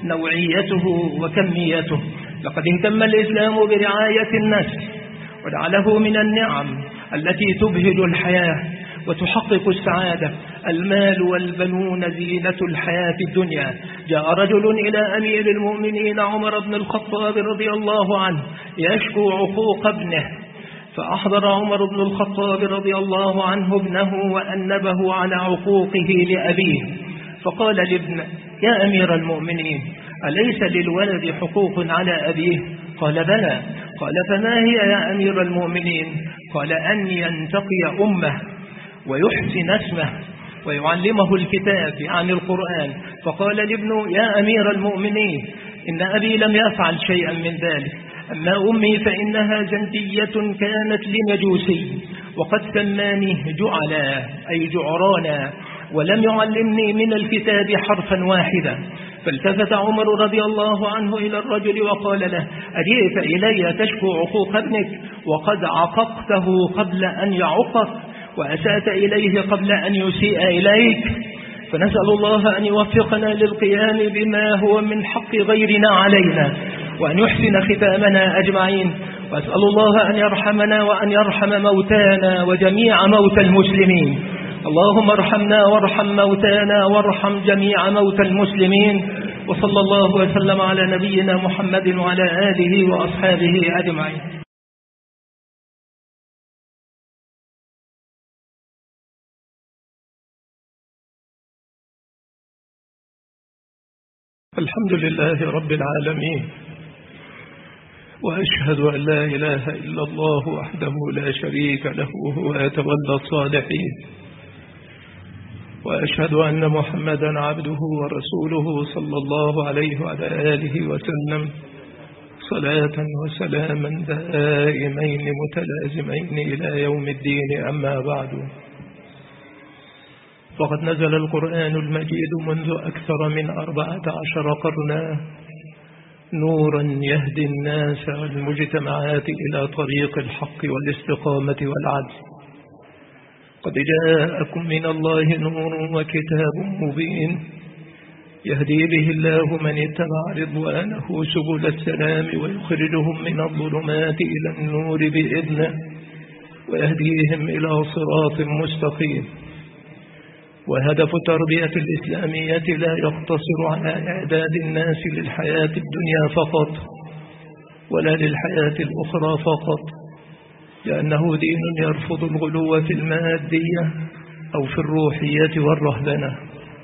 نوعيته وكميته. لقد اهتم الإسلام برعاية النسل وجعله من النعم التي تبهج الحياة وتحقق السعادة المال والبنون زينة الحياة الدنيا. جاء رجل إلى أمير المؤمنين عمر بن الخطاب رضي الله عنه يشكو عقوق ابنه، فأحضر عمر بن الخطاب رضي الله عنه ابنه وأنبه على عقوقه لأبيه، فقال لابن: يا أمير المؤمنين، أليس للولد حقوق على أبيه؟ قال: بلى. قال: فما هي يا أمير المؤمنين؟ قال: أن ينتقي أمه ويحسن اسمه ويعلمه الكتاب يعني القرآن. فقال الابن: يا أمير المؤمنين، إن أبي لم يفعل شيئا من ذلك، أما أمي فإنها جندية كانت لمجوسي، وقد سماني جعلا أي جعرانا، ولم يعلمني من الكتاب حرفا واحدا. فالتفت عمر رضي الله عنه إلى الرجل وقال له: أجئت إلي تشكو عقوق ابنك وقد عققته قبل أن يعقك، وأسأت إليه قبل أن يسيء إليك، فنسأل الله أن يوفقنا للقيام بما هو من حق غيرنا علينا، وأن يحسن ختامنا أجمعين. وأسأل الله أن يرحمنا وأن يرحم موتانا وجميع موتى المسلمين. اللهم ارحمنا وارحم موتانا وارحم جميع موتى المسلمين. وصلى الله وسلم على نبينا محمد وعلى آله وأصحابه أجمعين. الحمد لله رب العالمين، وأشهد أن لا إله إلا الله وحده لا شريك له وهو يتولى الصالحين، وأشهد أن محمدا عبده ورسوله صلى الله عليه وعلى آله وسلم صلاة وسلاما دائمين متلازمين إلى يوم الدين. أما بعد، فقد نزل القرآن المجيد منذ أكثر من أربعة عشر قرنا نورا يهدي الناس والمجتمعات إلى طريق الحق والاستقامة والعدل. قد جاءكم من الله نور وكتاب مبين يهدي به الله من اتبع رضوانه سبل السلام ويخرجهم من الظلمات إلى النور بإذنه ويهديهم إلى صراط مستقيم. وهدف التربية الإسلامية لا يقتصر على إعداد الناس للحياة الدنيا فقط ولا للحياة الأخرى فقط، لأنه دين يرفض الغلو في المادية أو في الروحية والرهبنة.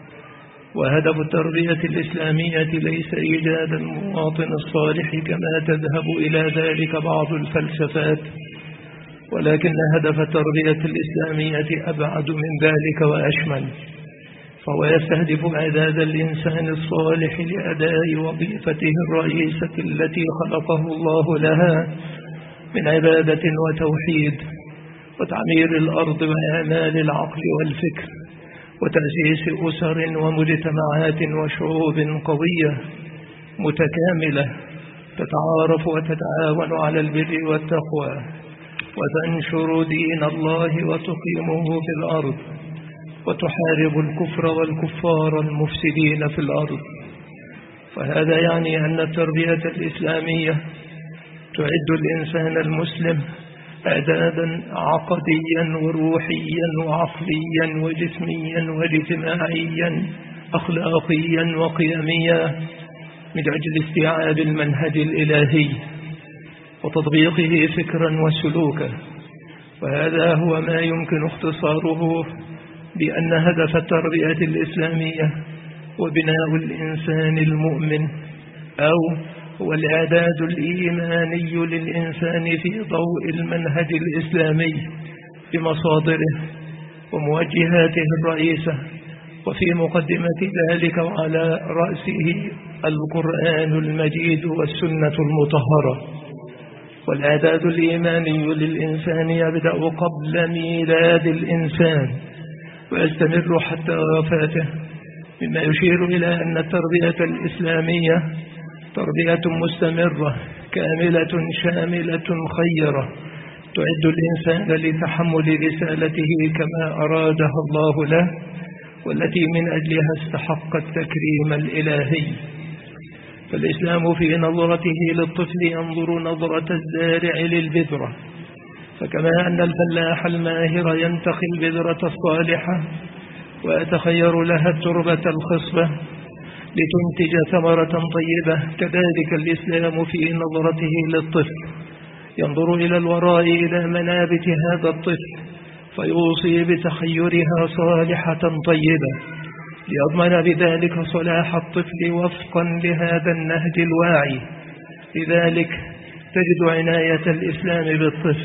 وهدف التربية الإسلامية ليس إيجاد المواطن الصالح كما تذهب إلى ذلك بعض الفلسفات، ولكن هدف التربية الإسلامية أبعد من ذلك وأشمل، فهو يستهدف إعداد الإنسان الصالح لأداء وظيفته الرئيسة التي خلقه الله لها من عبادة وتوحيد وتعمير الأرض وإعمال العقل والفكر وتأسيس أسر ومجتمعات وشعوب قوية متكاملة تتعارف وتتعاون على البر والتقوى وتنشر دين الله وتقيمه في الأرض وتحارب الكفر والكفار المفسدين في الأرض. فهذا يعني أن التربية الإسلامية تعد الإنسان المسلم إعدادا عقديا وروحيا وعقليا وجسميا واجتماعيا أخلاقيا وقيميا من أجل استيعاب المنهج الإلهي وتطبيقه فكرا وسلوكا. وهذا هو ما يمكن اختصاره بأن هدف التربية الإسلامية وبناء الإنسان المؤمن، أو هو الإعداد الإيماني للإنسان في ضوء المنهج الإسلامي بمصادره وموجهاته الرئيسة، وفي مقدمة ذلك وعلى رأسه القرآن المجيد والسنة المطهرة. والإعداد الإيماني للإنسان يبدأ قبل ميلاد الإنسان ويستمر حتى وفاته، مما يشير إلى أن التربية الإسلامية تربية مستمرة كاملة شاملة خيرة تعد الإنسان لتحمل رسالته كما أرادها الله له، والتي من أجلها استحق التكريم الإلهي. فالإسلام في نظرته للطفل ينظر نظرة الزارع للبذرة، فكما أن الفلاح الماهر ينتقي البذرة الصالحة، ويتخير لها التربة الخصبة لتنتج ثمرة طيبة. كذلك الإسلام في نظرته للطفل ينظر إلى الوراء إلى منابت هذا الطفل فيوصي بتخيرها صالحة طيبة ليضمن بذلك صلاح الطفل وفقا لهذا النهج الواعي. لذلك تجد عناية الإسلام بالطفل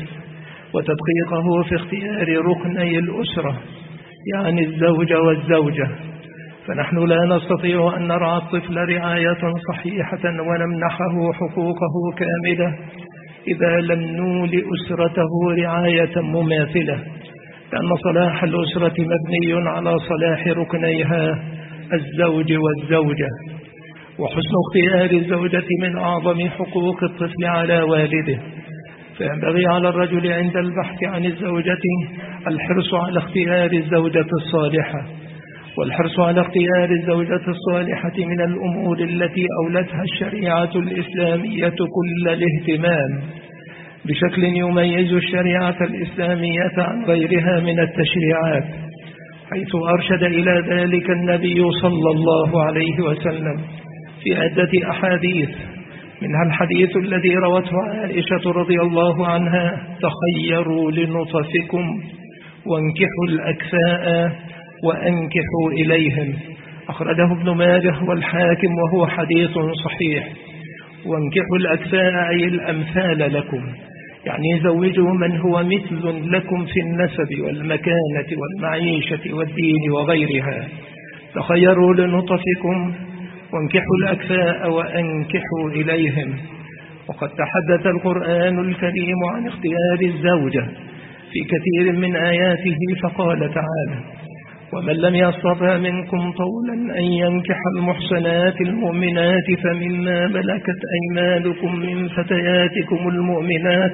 وتدقيقه في اختيار ركني الأسرة، يعني الزوج والزوجة. فنحن لا نستطيع أن نرعى الطفل رعاية صحيحة ونمنحه حقوقه كاملة إذا لم نول أسرته رعاية مماثلة، لأن صلاح الأسرة مبني على صلاح ركنيها الزوج والزوجة. وحسن اختيار الزوجة من أعظم حقوق الطفل على والده، فينبغي على الرجل عند البحث عن الزوجة الحرص على اختيار الزوجة الصالحة. والحرص على اختيار الزوجة الصالحة من الأمور التي أولتها الشريعة الإسلامية كل الاهتمام بشكل يميز الشريعة الإسلامية عن غيرها من التشريعات، حيث أرشد إلى ذلك النبي صلى الله عليه وسلم في عدة أحاديث، منها الحديث الذي روته عائشة رضي الله عنها: تخيروا لنطفكم وانكحوا الأكفاء وأنكحوا إليهم، أخرجه ابن ماجه والحاكم وهو حديث صحيح. وانكحوا الأكفاء أي الأمثال لكم، يعني زوجوا من هو مثل لكم في النسب والمكانة والمعيشة والدين وغيرها. تخيروا لنطفكم وانكحوا الأكفاء وأنكحوا إليهم. وقد تحدث القرآن الكريم عن اختيار الزوجة في كثير من آياته، فقال تعالى: ومن لم يستطع منكم طولا أن ينكح المحصنات المؤمنات فمما ملكت أيمانكم من فتياتكم المؤمنات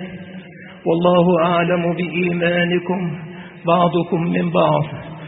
والله أعلم بإيمانكم بعضكم من بعض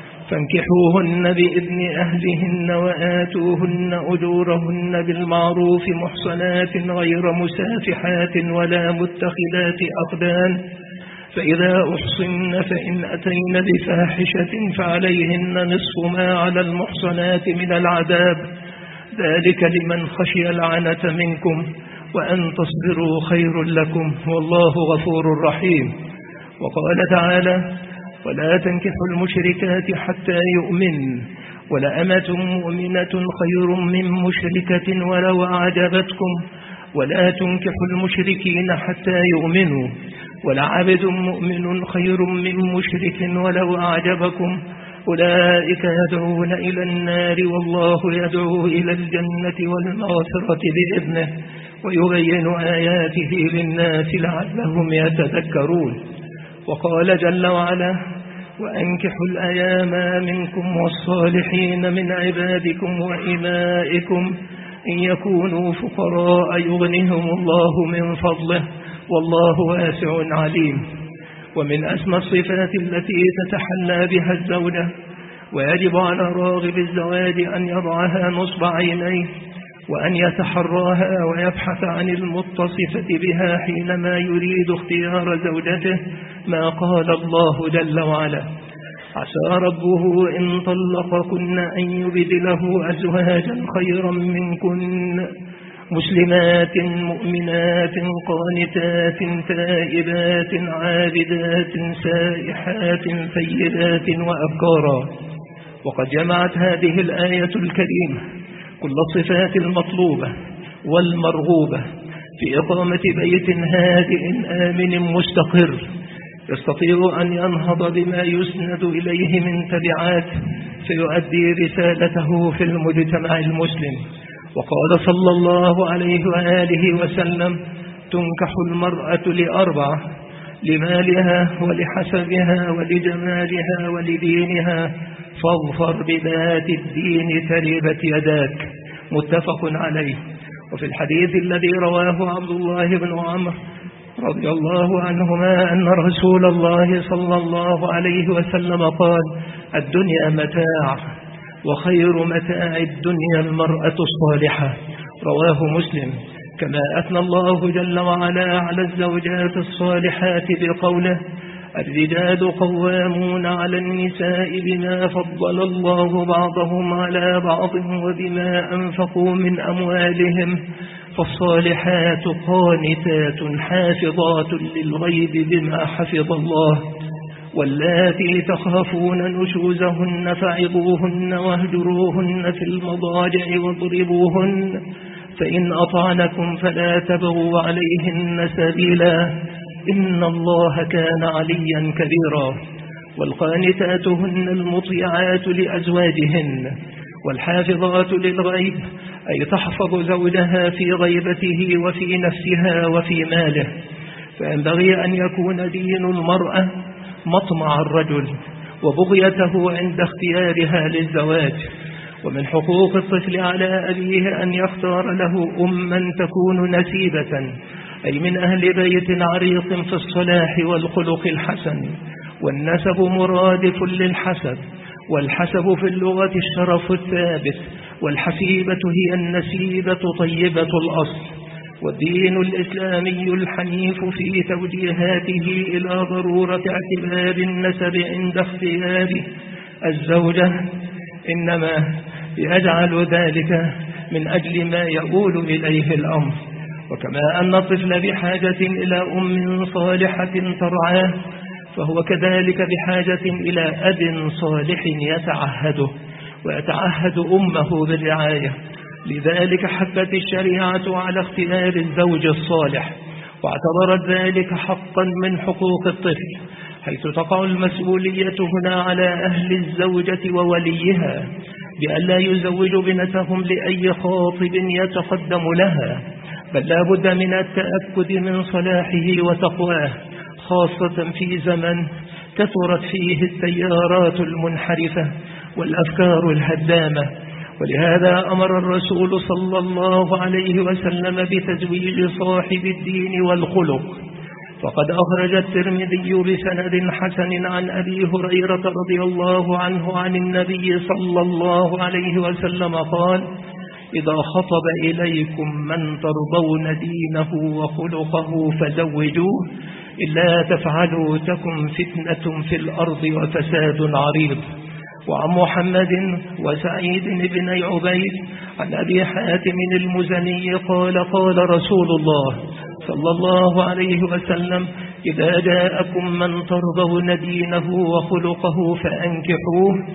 فانكحوهن بإذن أهلهن وآتوهن أجورهن بالمعروف محصنات غير مسافحات ولا متخذات أخدان، فإذا أحصن فإن أتين بفاحشة فعليهن نصف ما على المحصنات من العذاب، ذلك لمن خشي العنة منكم وأن تصبروا خير لكم والله غفور رحيم. وقال تعالى: ولا تنكحوا المشركات حتى يؤمن ولأمة مؤمنة خير من مشركة ولو أعجبتكم ولا تنكحوا المشركين حتى يؤمنوا ولعبد مؤمن خير من مشرك ولو أعجبكم أولئك يدعون إلى النار والله يدعو إلى الجنة والمغفرة بإذنه ويبين آياته للناس لعلهم يتذكرون. وقال جل وعلا: وأنكحوا الأيام منكم والصالحين من عبادكم وإمائكم إن يكونوا فقراء يغنهم الله من فضله والله واسع عليم. ومن أسمى الصفات التي تتحلى بها الزوجة ويجب على راغب الزواج أن يضعها نصب عينيه وأن يتحراها ويبحث عن المتصفة بها حينما يريد اختيار زوجته، ما قال الله جل وعلا: عسى ربه إن طلقكن أن يبدله أزواجا خيرا منكن مسلمات مؤمنات قانتات تائبات عابدات سائحات ثيبات وأبكارا. وقد جمعت هذه الآية الكريمة كل الصفات المطلوبة والمرغوبة في إقامة بيت هادئ آمن مستقر يستطيع أن ينهض بما يسند إليه من تبعات فيؤدي رسالته في المجتمع المسلم. وقال صلى الله عليه وآله وسلم: تنكح المرأة لأربعة: لمالها ولحسبها ولجمالها ولدينها فاظفر بذات الدين تربت يداك، متفق عليه. وفي الحديث الذي رواه عبد الله بن عمرو رضي الله عنهما أن رسول الله صلى الله عليه وسلم قال: الدنيا متاع وخير متاع الدنيا المرأة الصالحة، رواه مسلم. كما أثنى الله جل وعلا على الزوجات الصالحات بقوله: الرجال قوامون على النساء بما فضل الله بعضهم على بعض وبما أنفقوا من أموالهم، فالصالحات قانتات حافظات للغيب بما حفظ الله، واللاتي تخافون نشوزهن فعظوهن واهجروهن في المضاجع واضربوهن، فإن أطعنكم فلا تبغوا عليهن سبيلا، إن الله كان عليا كبيرا. والقانتات هن المطيعات لأزواجهن، والحافظات للغيب أي تحفظ زوجها في غيبته وفي نفسها وفي ماله. فينبغي أن يكون دين المرأة مطمع الرجل وبغيته عند اختيارها للزواج. ومن حقوق الطفل على أبيه أن يختار له أما تكون نسيبة، أي من أهل بيت عريق في الصلاح والخلق الحسن، والنسب مرادف للحسب، والحسب في اللغة الشرف الثابت، والحسيبة هي النسيبة طيبة الأصل. والدين الإسلامي الحنيف في توجيهاته إلى ضرورة اعتبار النسب عند اختيار الزوجة إنما يجعل ذلك من أجل ما يؤول إليه الأمر. وكما أن الطفل بحاجة إلى أم صالحة ترعاه، فهو كذلك بحاجة إلى أب صالح يتعهده ويتعهد أمه بالرعاية. لذلك حثت الشريعة على اختيار الزوج الصالح، واعتبرت ذلك حقا من حقوق الطفل، حيث تقع المسؤولية هنا على أهل الزوجة ووليها بألا يزوج بنتهم لأي خاطب يتقدم لها، بل لا بد من التأكد من صلاحه وتقواه، خاصة في زمن كثرت فيه التيارات المنحرفة والأفكار الهدامة. ولهذا أمر الرسول صلى الله عليه وسلم بتزويج صاحب الدين والخلق. فقد أخرج الترمذي بسند حسن عن أبي هريرة رضي الله عنه عن النبي صلى الله عليه وسلم قال: إذا خطب إليكم من ترضون دينه وخلقه فزوجوه، إلا تفعلوا تكن فتنة في الأرض وفساد عريض. وعن محمد وسعيد بن عبيد عن أبي حاتم المزني قال: قال رسول الله صلى الله عليه وسلم: إذا جاءكم من ترضون دينه وخلقه فأنكحوه،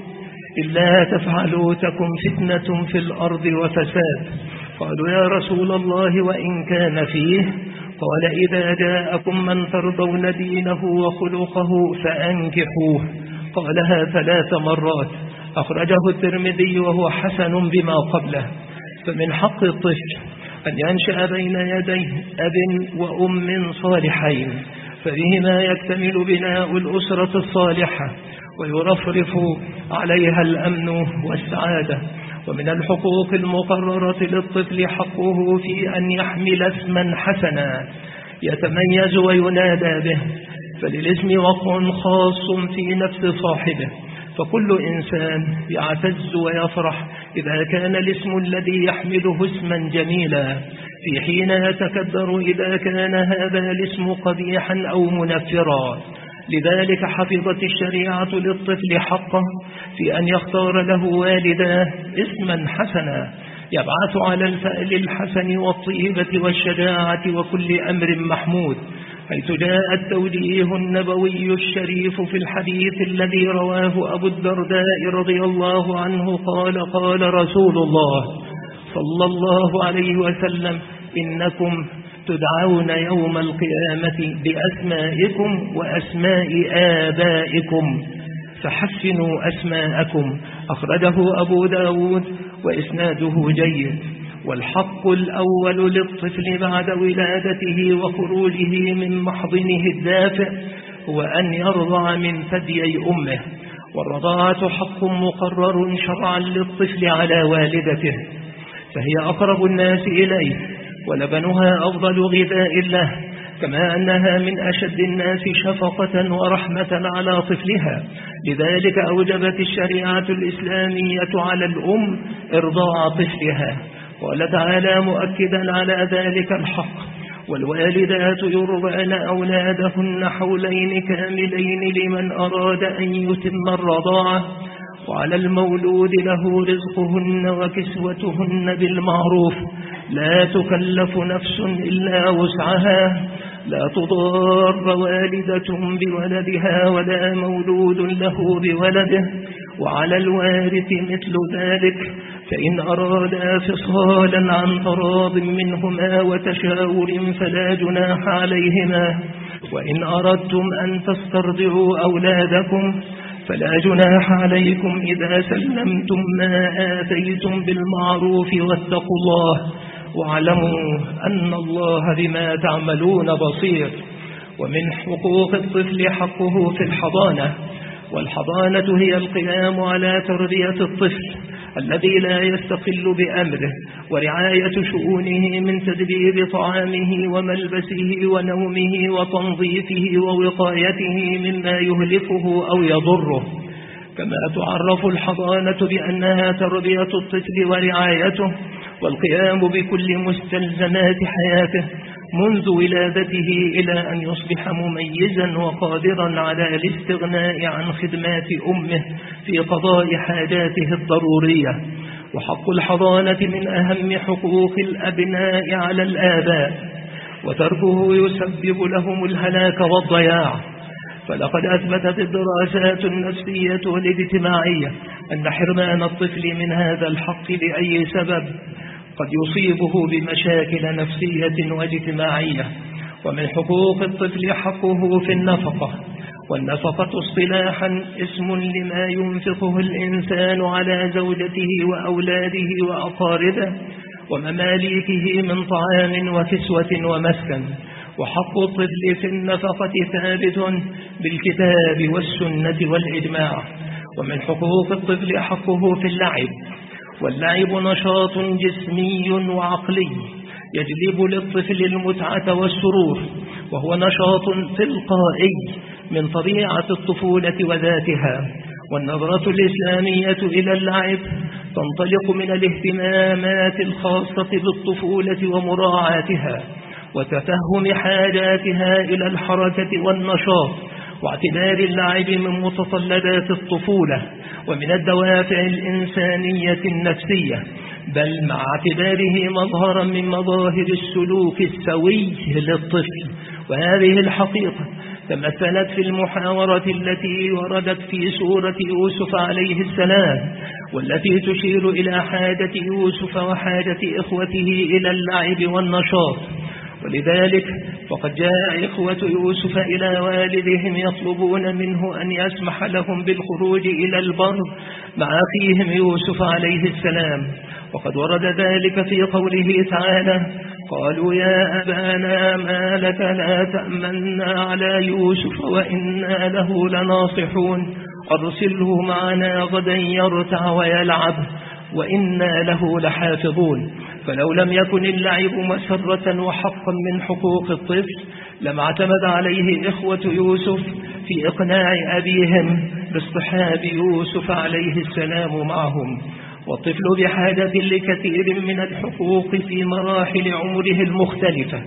إلا تفعلوا تكن فتنة في الأرض وفساد. قالوا: يا رسول الله وإن كان فيه؟ قال: إذا جاءكم من ترضون دينه وخلقه فأنكحوه. قالها ثلاث مرات، أخرجه الترمذي وهو حسن بما قبله. فمن حق الطفل أن ينشأ بين يديه أب وأم صالحين، فبهما يكتمل بناء الأسرة الصالحة ويرفرف عليها الأمن والسعادة. ومن الحقوق المقررة للطفل حقه في أن يحمل اسما حسنا يتميز وينادى به، فللاسم وقع خاص في نفس صاحبه، فكل إنسان يعتز ويفرح إذا كان الاسم الذي يحمله اسما جميلا، في حين يتكدر إذا كان هذا الاسم قبيحا أو منفرا. لذلك حفظت الشريعة للطفل حقه في أن يختار له والداه اسما حسنا يبعث على الفأل الحسن والطيبة والشجاعة وكل أمر محمود، حيث جاء التوجيه النبوي الشريف في الحديث الذي رواه أبو الدرداء رضي الله عنه قال: قال رسول الله صلى الله عليه وسلم: إنكم تدعون يوم القيامة بأسمائكم وأسماء آبائكم فحسنوا أسماءكم. أخرجه أبو داود وإسناده جيد. والحق الأول للطفل بعد ولادته وخروجه من محضنه الدافئ هو أن يرضع من ثديي أمه، والرضاعة حق مقرر شرعا للطفل على والدته، فهي أقرب الناس إليه ولبنها أفضل غذاء له، كما أنها من أشد الناس شفقة ورحمة على طفلها. لذلك أوجبت الشريعة الإسلامية على الأم إرضاع طفلها. قال تعالى مؤكدا على ذلك الحق: والوالدات يرضعن أولادهن حولين كاملين لمن أراد أن يتم الرضاعة، وعلى المولود له رزقهن وكسوتهن بالمعروف، لا تكلف نفس إلا وسعها، لا تضار والدة بولدها ولا مولود له بولده، وعلى الوارث مثل ذلك، فإن أرادا فصالا عن تراض منهما وتشاور فلا جناح عليهما، وإن أردتم أن تسترضعوا أولادكم فلا جناح عليكم إذا سلمتم ما آتيتم بالمعروف، واتقوا الله واعلموا أن الله بما تعملون بصير. ومن حقوق الطفل حقه في الحضانة، والحضانة هي القيام على تربية الطفل الذي لا يستقل بأمره، ورعاية شؤونه من تدبير طعامه وملبسه ونومه وتنظيفه ووقايته مما يهلكه أو يضره. كما تعرف الحضانة بأنها تربية الطفل ورعايته والقيام بكل مستلزمات حياته منذ ولادته إلى أن يصبح مميزا وقادرا على الاستغناء عن خدمات أمه في قضاء حاجاته الضرورية. وحق الحضانة من أهم حقوق الأبناء على الآباء، وتركه يسبب لهم الهلاك والضياع. فلقد أثبتت الدراسات النفسية والاجتماعية أن حرمان الطفل من هذا الحق لأي سبب قد يصيبه بمشاكل نفسية واجتماعية. ومن حقوق الطفل حقه في النفقة، والنفقة اصطلاحا اسم لما ينفقه الإنسان على زوجته وأولاده وأقاربه ومماليكه من طعام وكسوة ومسكن. وحق الطفل في النفقة ثابت بالكتاب والسنة والإجماع. ومن حقوق الطفل حقه في اللعب، واللعب نشاط جسمي وعقلي يجلب للطفل المتعة والسرور، وهو نشاط تلقائي من طبيعة الطفولة وذاتها. والنظرة الإسلامية إلى اللعب تنطلق من الاهتمامات الخاصة بالطفولة ومراعاتها وتفهم حاجاتها إلى الحركة والنشاط، واعتبار اللعب من متطلبات الطفولة ومن الدوافع الإنسانية النفسية، بل مع اعتباره مظهرا من مظاهر السلوك السوي للطفل. وهذه الحقيقة تمثلت في المحاورة التي وردت في سورة يوسف عليه السلام، والتي تشير إلى حاجة يوسف وحاجة إخوته إلى اللعب والنشاط. ولذلك فقد جاء إخوة يوسف إلى والدهم يطلبون منه أن يسمح لهم بالخروج إلى البر مع أخيهم يوسف عليه السلام. وقد ورد ذلك في قوله تعالى: قالوا يا أبانا ما لك لا تأمنا على يوسف وإنا له لناصحون، أرسله معنا غدا يرتع ويلعب وإنا له لحافظون. فلو لم يكن اللعب مسرة وحقا من حقوق الطفل لما اعتمد عليه إخوة يوسف في إقناع أبيهم باصطحاب يوسف عليه السلام معهم. والطفل بحاجة لكثير من الحقوق في مراحل عمره المختلفة،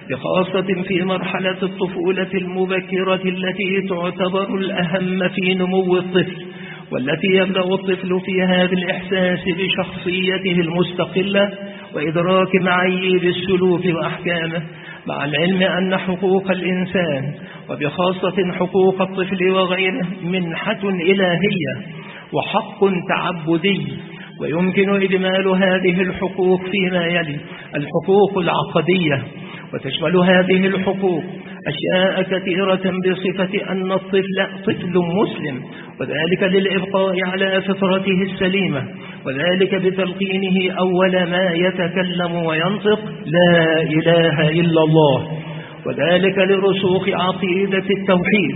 بخاصة في مرحلة الطفولة المبكرة التي تعتبر الأهم في نمو الطفل، والتي يبدأ الطفل في هذا الإحساس بشخصيته المستقلة وإدراك معايير السلوك وأحكامه، مع العلم أن حقوق الإنسان وبخاصة حقوق الطفل وغيره منحة إلهية وحق تعبدي. ويمكن إجمال هذه الحقوق فيما يلي: الحقوق العقدية، وتشمل هذه الحقوق أشياء كثيرة بصفة أن الطفل طفل مسلم، وذلك للإبقاء على فطرته السليمة، وذلك بتلقينه أول ما يتكلم وينطق لا إله إلا الله، وذلك لرسوخ عقيدة التوحيد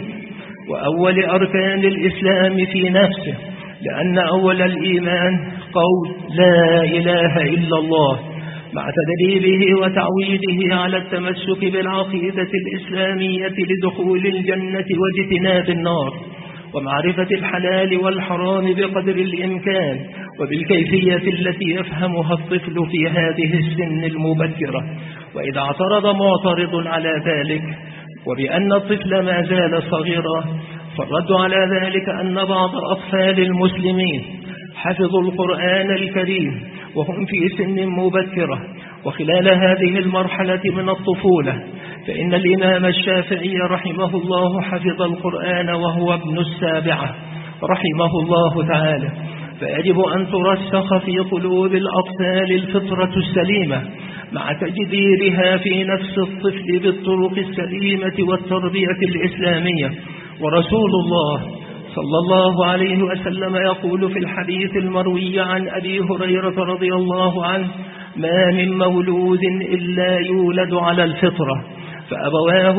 وأول أركان الإسلام في نفسه، لأن أول الإيمان قول لا إله إلا الله، مع تدريبه وتعويده على التمسك بالعقيدة الإسلامية لدخول الجنة واجتناب النار، ومعرفة الحلال والحرام بقدر الإمكان، وبالكيفية التي يفهمها الطفل في هذه السن المبكرة. وإذا اعترض معترض على ذلك وبأن الطفل ما زال صغيرا، فالرد على ذلك أن بعض أطفال المسلمين حفظوا القرآن الكريم وهم في سن مبكرة وخلال هذه المرحلة من الطفولة، فإن الإمام الشافعي رحمه الله حفظ القرآن وهو ابن السابعة رحمه الله تعالى. فيجب أن ترسخ في قلوب الأطفال الفطرة السليمة مع تجديرها في نفس الطفل بالطرق السليمة والتربية الإسلامية. ورسول الله صلى الله عليه وسلم يقول في الحديث المروي عن أبي هريرة رضي الله عنه: ما من مولود إلا يولد على الفطرة، فأبواه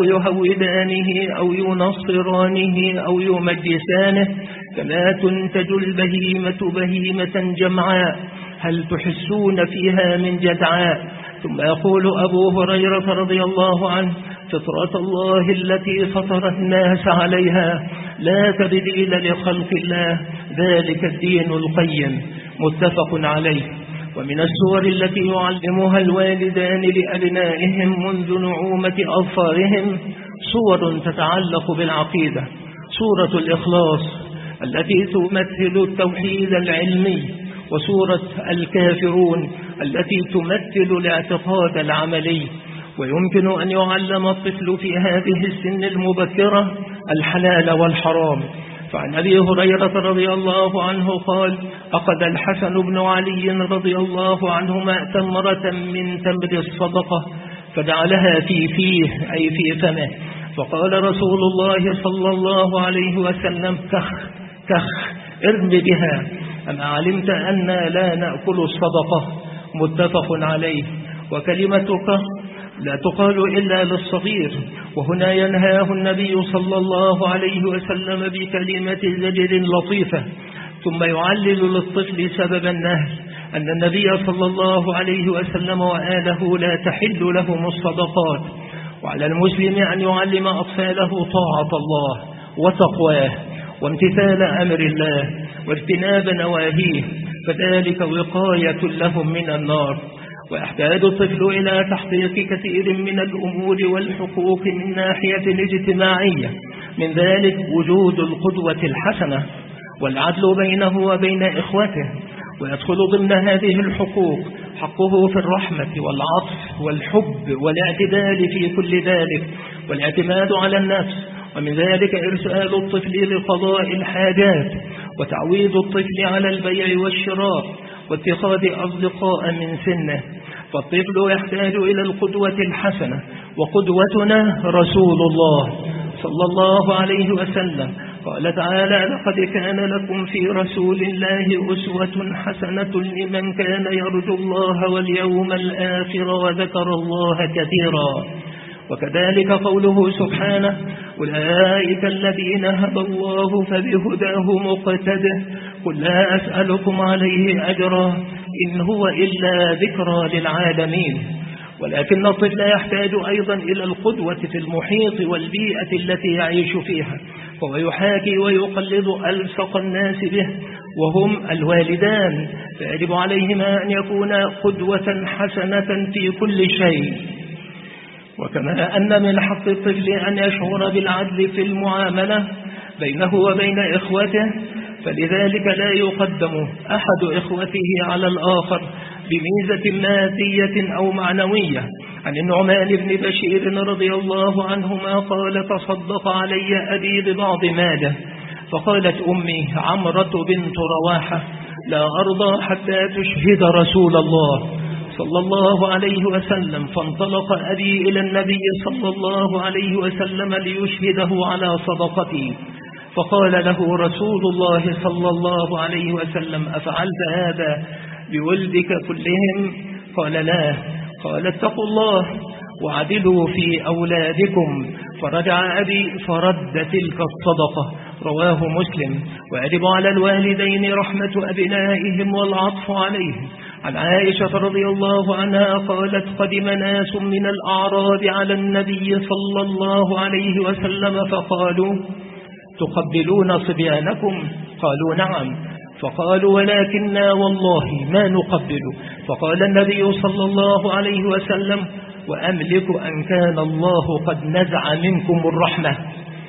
يهودانه أو ينصرانه أو يمجسانه، كما تنتج البهيمة بهيمة جمعاء، هل تحسون فيها من جدعاء؟ ثم يقول أبو هريرة رضي الله عنه: فطرة الله التي فطر الناس عليها لا تبديل لخلق الله، ذلك الدين القيم. متفق عليه. ومن السور التي يعلمها الوالدان لأبنائهم منذ نعومة أظفارهم صور تتعلق بالعقيدة: سورة الإخلاص التي تمثل التوحيد العلمي، وسورة الكافرون التي تمثل الاعتقاد العملي. ويمكن أن يعلم الطفل في هذه السن المبكرة الحلال والحرام. فعن أبي هريرة رضي الله عنه قال: أخذ الحسن بن علي رضي الله عنهما تمرة من تمر الصدقة فجعلها في فيه أي في فمه، فقال رسول الله صلى الله عليه وسلم: كخ كخ ارم بها، أما علمت أن لا نأكل الصدقة؟ متفق عليه. وكلمة كخ لا تقال إلا للصغير، وهنا ينهاه النبي صلى الله عليه وسلم بكلمة زجر لطيفة، ثم يعلل للطفل سبب النهي أن النبي صلى الله عليه وسلم وآله لا تحل لهم الصدقات. وعلى المسلم أن يعلم أطفاله طاعة الله وتقواه وامتثال أمر الله واجتناب نواهيه، فذلك وقاية لهم من النار. ويحتاج الطفل إلى تحقيق كثير من الأمور والحقوق من ناحية اجتماعية، من ذلك وجود القدوة الحسنة والعدل بينه وبين إخوته. ويدخل ضمن هذه الحقوق حقه في الرحمة والعطف والحب والاعتدال في كل ذلك، والاعتماد على النفس، ومن ذلك إرسال الطفل لقضاء الحاجات، وتعويد الطفل على البيع والشراء، واتخاذ أصدقاء من سنه. فالطفل يحتاج إلى القدوة الحسنة، وقدوتنا رسول الله صلى الله عليه وسلم. قال تعالى: لقد كان لكم في رسول الله أسوة حسنة لمن كان يرجو الله واليوم الآخر وذكر الله كثيرا. وكذلك قوله سبحانه: أولئك الذين هدى الله فبهداه مقتده، قل لا أسألكم عليه أجرا إن هو إلا ذكرى للعالمين. ولكن الطفل يحتاج أيضا إلى القدوة في المحيط والبيئة التي يعيش فيها، فهو يحاكي ويقلد ألصق الناس به وهم الوالدان، فيجب عليهما أن يكونا قدوة حسنة في كل شيء. وكما أن من حق الطفل أن يشعر بالعدل في المعاملة بينه وبين إخوته، فلذلك لا يقدم أحد إخوته على الآخر بميزة مادية أو معنوية. عن النعمان بن بشير رضي الله عنهما قال: تصدق علي أبي ببعض ماله، فقالت أمي عمرة بنت رواحة: لا أرضى حتى تشهد رسول الله صلى الله عليه وسلم. فانطلق أبي إلى النبي صلى الله عليه وسلم ليشهده على صدقتي، فقال له رسول الله صلى الله عليه وسلم: أفعلت هذا بولدك كلهم؟ قال: لا. قال: اتقوا الله وعدلوا في أولادكم. فرجع أبي فرد تلك الصدقة. رواه مسلم. ويجب على الوالدين رحمة أبنائهم والعطف عليهم. عن عائشة رضي الله عنها قالت: قدم ناس من الأعراب على النبي صلى الله عليه وسلم فقالوا: تقبلون صبيانكم؟ قالوا: نعم. فقالوا ولكننا والله ما نقبل. فقال النبي صلى الله عليه وسلم وأملك أن كان الله قد نزع منكم الرحمة.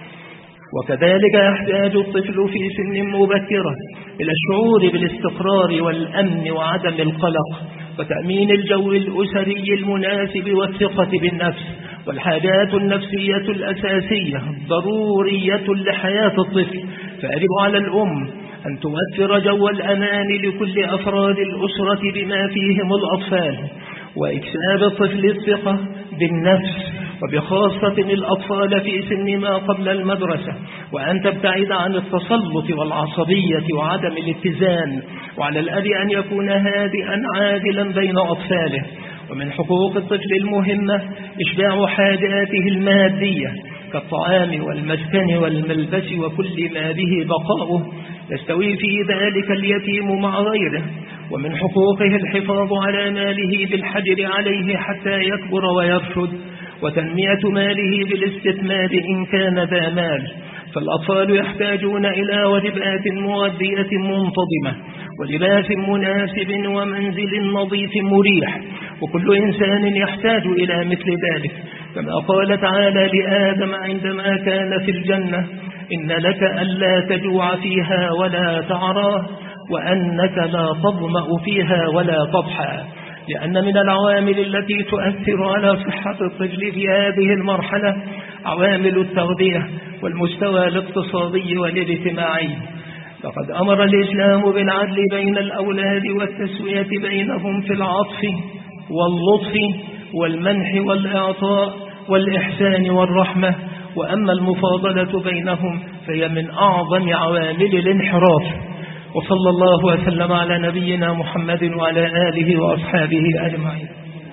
وكذلك يحتاج الطفل في سن مبكرة إلى الشعور بالاستقرار والأمن وعدم القلق وتأمين الجو الأسري المناسب والثقة بالنفس والحاجات النفسية الأساسية ضرورية لحياة الطفل. فيجب على الأم أن توفر جو الأمان لكل أفراد الأسرة بما فيهم الأطفال، وإكساب الطفل الثقة بالنفس وبخاصة الأطفال في سن ما قبل المدرسة، وأن تبتعد عن التسلط والعصبية وعدم الاتزان، وعلى الأب أن يكون هادئا عادلا بين أطفاله. ومن حقوق الطفل المهمة إشباع حاجاته المادية كالطعام والمسكن والملبس وكل ما به بقاؤه، يستوي في ذلك اليتيم مع غيره. ومن حقوقه الحفاظ على ماله بالحجر عليه حتى يكبر ويرشد، وتنمية ماله بالاستثمار إن كان ذا مال. فالأطفال يحتاجون إلى وجبات مغذية منتظمة ولباس مناسب ومنزل نظيف مريح، وكل إنسان يحتاج إلى مثل ذلك، كما قال تعالى لآدم عندما كان في الجنة إن لك ألا تجوع فيها ولا تعرى وأنك لا تظمأ فيها ولا تضحى. لأن من العوامل التي تؤثر على صحة الطفل في هذه المرحلة عوامل التغذية والمستوى الاقتصادي والاجتماعي. لقد أمر الإسلام بالعدل بين الأولاد والتسوية بينهم في العطف واللطف والمنح والإعطاء والإحسان والرحمة. وأما المفاضلة بينهم فهي من أعظم عوامل الانحراف. وصلى الله وسلم على نبينا محمد وعلى آله وأصحابه أجمعين.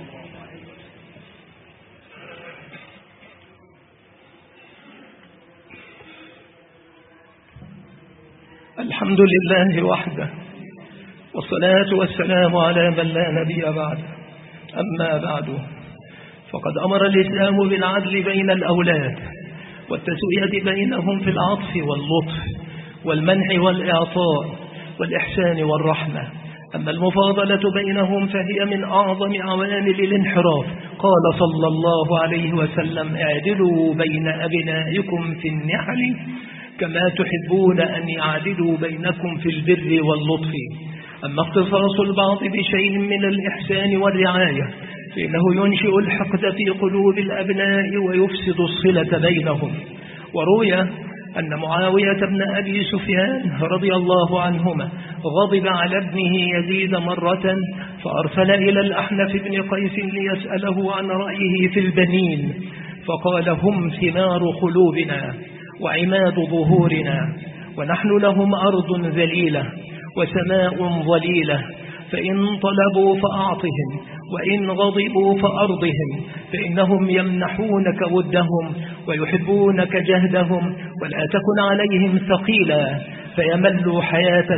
الحمد لله وحده، والصلاة والسلام على من لا نبي بعد. أما بعد، فقد أمر الإسلام بالعدل بين الأولاد والتسوية بينهم في العطف واللطف والمنح والإعطاء والإحسان والرحمة. أما المفاضلة بينهم فهي من أعظم عوامل الانحراف. قال صلى الله عليه وسلم اعدلوا بين أبنائكم في النحل كما تحبون أن يعدلوا بينكم في البر واللطف. أما اختصاص البعض بشيء من الإحسان والرعاية فإنه ينشئ الحقد في قلوب الأبناء ويفسد الصلة بينهم. وروي أن معاوية بن أبي سفيان رضي الله عنهما غضب على ابنه يزيد مرة فأرسل إلى الأحنف بن قيس ليسأله عن رأيه في البنين، فقال هم ثمار قلوبنا وعماد ظهورنا، ونحن لهم أرض ذليلة وسماء ظليلة، فإن طلبوا فأعطهم وإن غضبوا فأرضهم، فإنهم يمنحونك ودهم ويحبونك جهدهم، ولا تكن عليهم ثقيلا فيملوا حياتك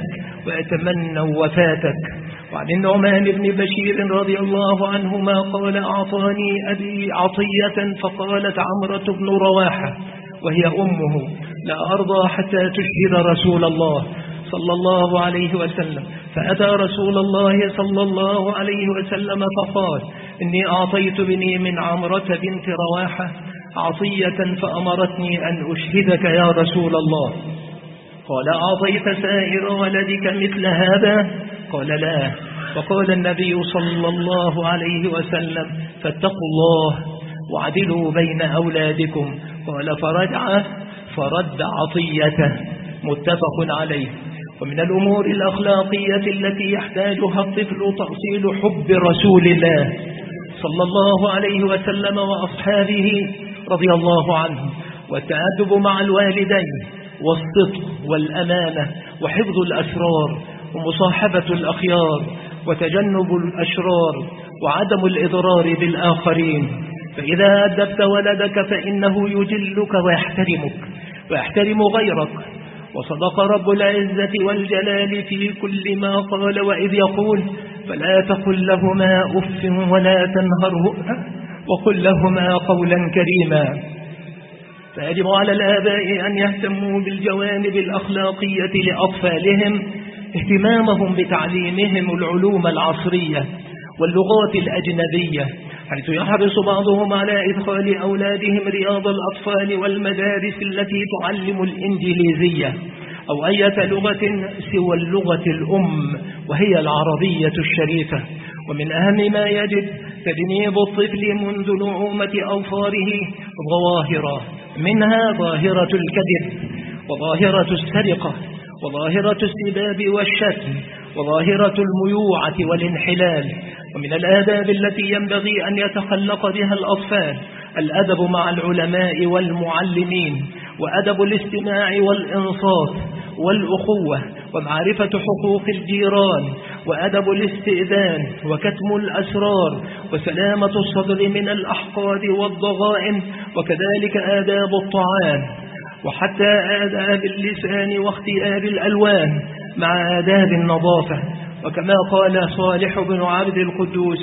ويتمنوا وفاتك. وعن النعمان بن بشير رضي الله عنهما قال أعطاني أبي عطية فقالت عمرة بن رواحة وهي أمه لا أرضى حتى تشهد رسول الله صلى الله عليه وسلم. فأتى رسول الله صلى الله عليه وسلم فقال إني أعطيت بني من عمرة بنت رواحة عطية فأمرتني أن أشهدك يا رسول الله. قال أعطيت سائر ولدك مثل هذا؟ قال لا. فقال النبي صلى الله عليه وسلم فاتقوا الله وعدلوا بين أولادكم. قال فرجع فرد عطيته، متفق عليه. ومن الأمور الأخلاقية التي يحتاجها الطفل تأصيل حب رسول الله صلى الله عليه وسلم وأصحابه رضي الله عنهم، والتأدب مع الوالدين والصدق والأمانة وحفظ الأسرار ومصاحبة الأخيار وتجنب الأشرار وعدم الإضرار بالآخرين. فإذا أدبت ولدك فإنه يجلك ويحترمك ويحترم غيرك. وصدق رب العزة والجلال في كل ما قال، وإذ يقول فلا تقل لهما أف ولا تنهرهما وقل لهما قولا كريما. فيجب على الآباء أن يهتموا بالجوانب الأخلاقية لأطفالهم اهتمامهم بتعليمهم العلوم العصرية واللغات الأجنبية، حيث يحرص بعضهم على إدخال أولادهم رياض الأطفال والمدارس التي تعلم الإنجليزية أو أي لغة سوى اللغة الأم وهي العربية الشريفة. ومن أهم ما يجب تجنيب الطفل منذ نعومة أظفاره ظواهر، منها ظاهرة الكذب، وظاهرة السرقة، وظاهرة السباب والشتم، وظاهرة الميوعة والانحلال. ومن الآداب التي ينبغي أن يتخلق بها الأطفال الأدب مع العلماء والمعلمين، وأدب الاستماع والإنصات والأخوة، ومعرفة حقوق الجيران، وأدب الاستئذان، وكتم الأسرار، وسلامة الصدر من الأحقاد والضغائن، وكذلك آداب الطعام، وحتى آداب اللسان واختيار الألوان مع آداب النظافة. وكما قال صالح بن عبد القدوس: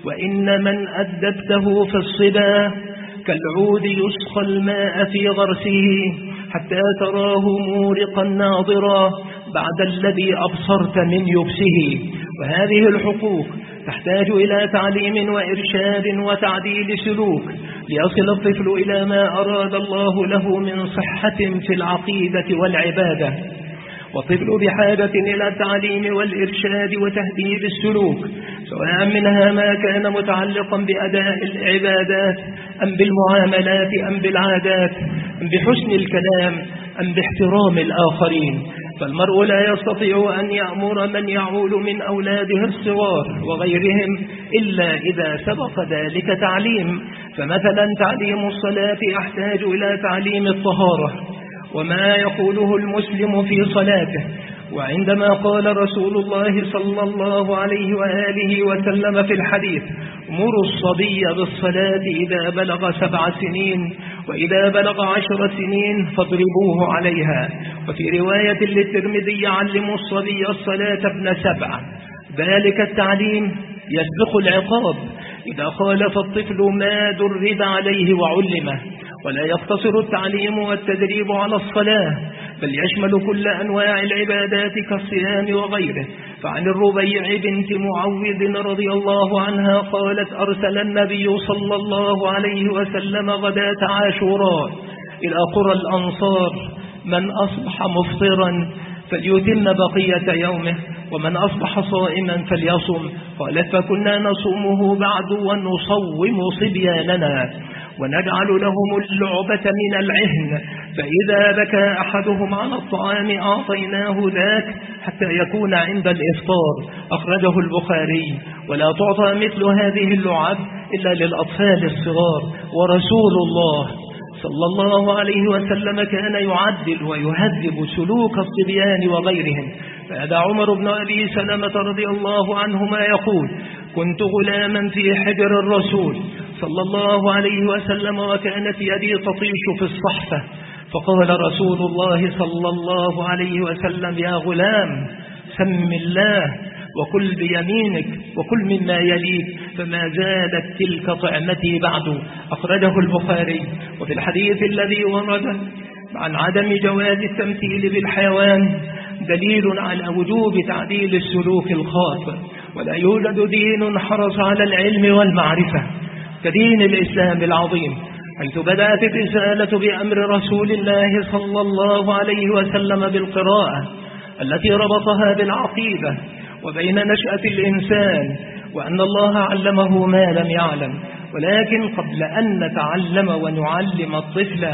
وإن من أدبته في الصبا كالعود يسقى الماء في غرسه حتى تراه مورقا ناظرا بعد الذي أبصرت من يبسه. وهذه الحقوق تحتاج إلى تعليم وإرشاد وتعديل سلوك ليصل الطفل إلى ما أراد الله له من صحة في العقيدة والعبادة. والطفل بحاجة إلى التعليم والإرشاد وتهذيب السلوك، سواء منها ما كان متعلقا بأداء العبادات أم بالمعاملات أم بالعادات أم بحسن الكلام أم باحترام الآخرين. فالمرء لا يستطيع أن يأمر من يعول من أولاده الصغار وغيرهم إلا إذا سبق ذلك تعليم. فمثلا تعليم الصلاة يحتاج إلى تعليم الطهارة وما يقوله المسلم في صلاته. وعندما قال رسول الله صلى الله عليه وآله وسلم في الحديث: مروا الصبي بالصلاة إذا بلغ سبع سنين وإذا بلغ عشر سنين فاضربوه عليها. وفي رواية للترمذي: علموا الصبي الصلاة ابن سبع. ذلك التعليم يسبق العقاب إذا خالف الطفل ما درب عليه وعلمه. ولا يقتصر التعليم والتدريب على الصلاة، بل يشمل كل أنواع العبادات كالصيام وغيره. فعن الربيع بنت معوذ رضي الله عنها قالت: أرسل النبي صلى الله عليه وسلم غداة عاشوراء إلى قرى الأنصار: من أصبح مفطرا فليتم بقية يومه، ومن أصبح صائما فليصم. قالت: فكنا نصومه بعد ونصوم صبياننا ونجعل لهم اللعبة من العهن، فإذا بكى أحدهم على الطعام أعطيناه ذاك حتى يكون عند الإفطار. أخرجه البخاري. ولا تعطى مثل هذه اللعب إلا للأطفال الصغار. ورسول الله صلى الله عليه وسلم كان يعدل ويهذب سلوك الصبيان وغيرهم. فهذا عمر بن أبي سلمة رضي الله عنهما يقول: كنت غلاما في حجر الرسول صلى الله عليه وسلم وكانت يدي تطيش في الصحفة، فقال رسول الله صلى الله عليه وسلم: يا غلام سم الله وكل بيمينك وكل مما يليك، فما زادت تلك طعمتي بعد. أخرجه البخاري. وفي الحديث الذي ورد عن عدم جواز التمثيل بالحيوان دليل على وجوب تعديل السلوك الخاطئ. ولا يوجد دين حرص على العلم والمعرفة كدين الإسلام العظيم، حيث بدأت الرسالة بأمر رسول الله صلى الله عليه وسلم بالقراءة التي ربطها بالعقيدة وبين نشأة الإنسان، وأن الله علمه ما لم يعلم. ولكن قبل أن نتعلم ونعلم الطفل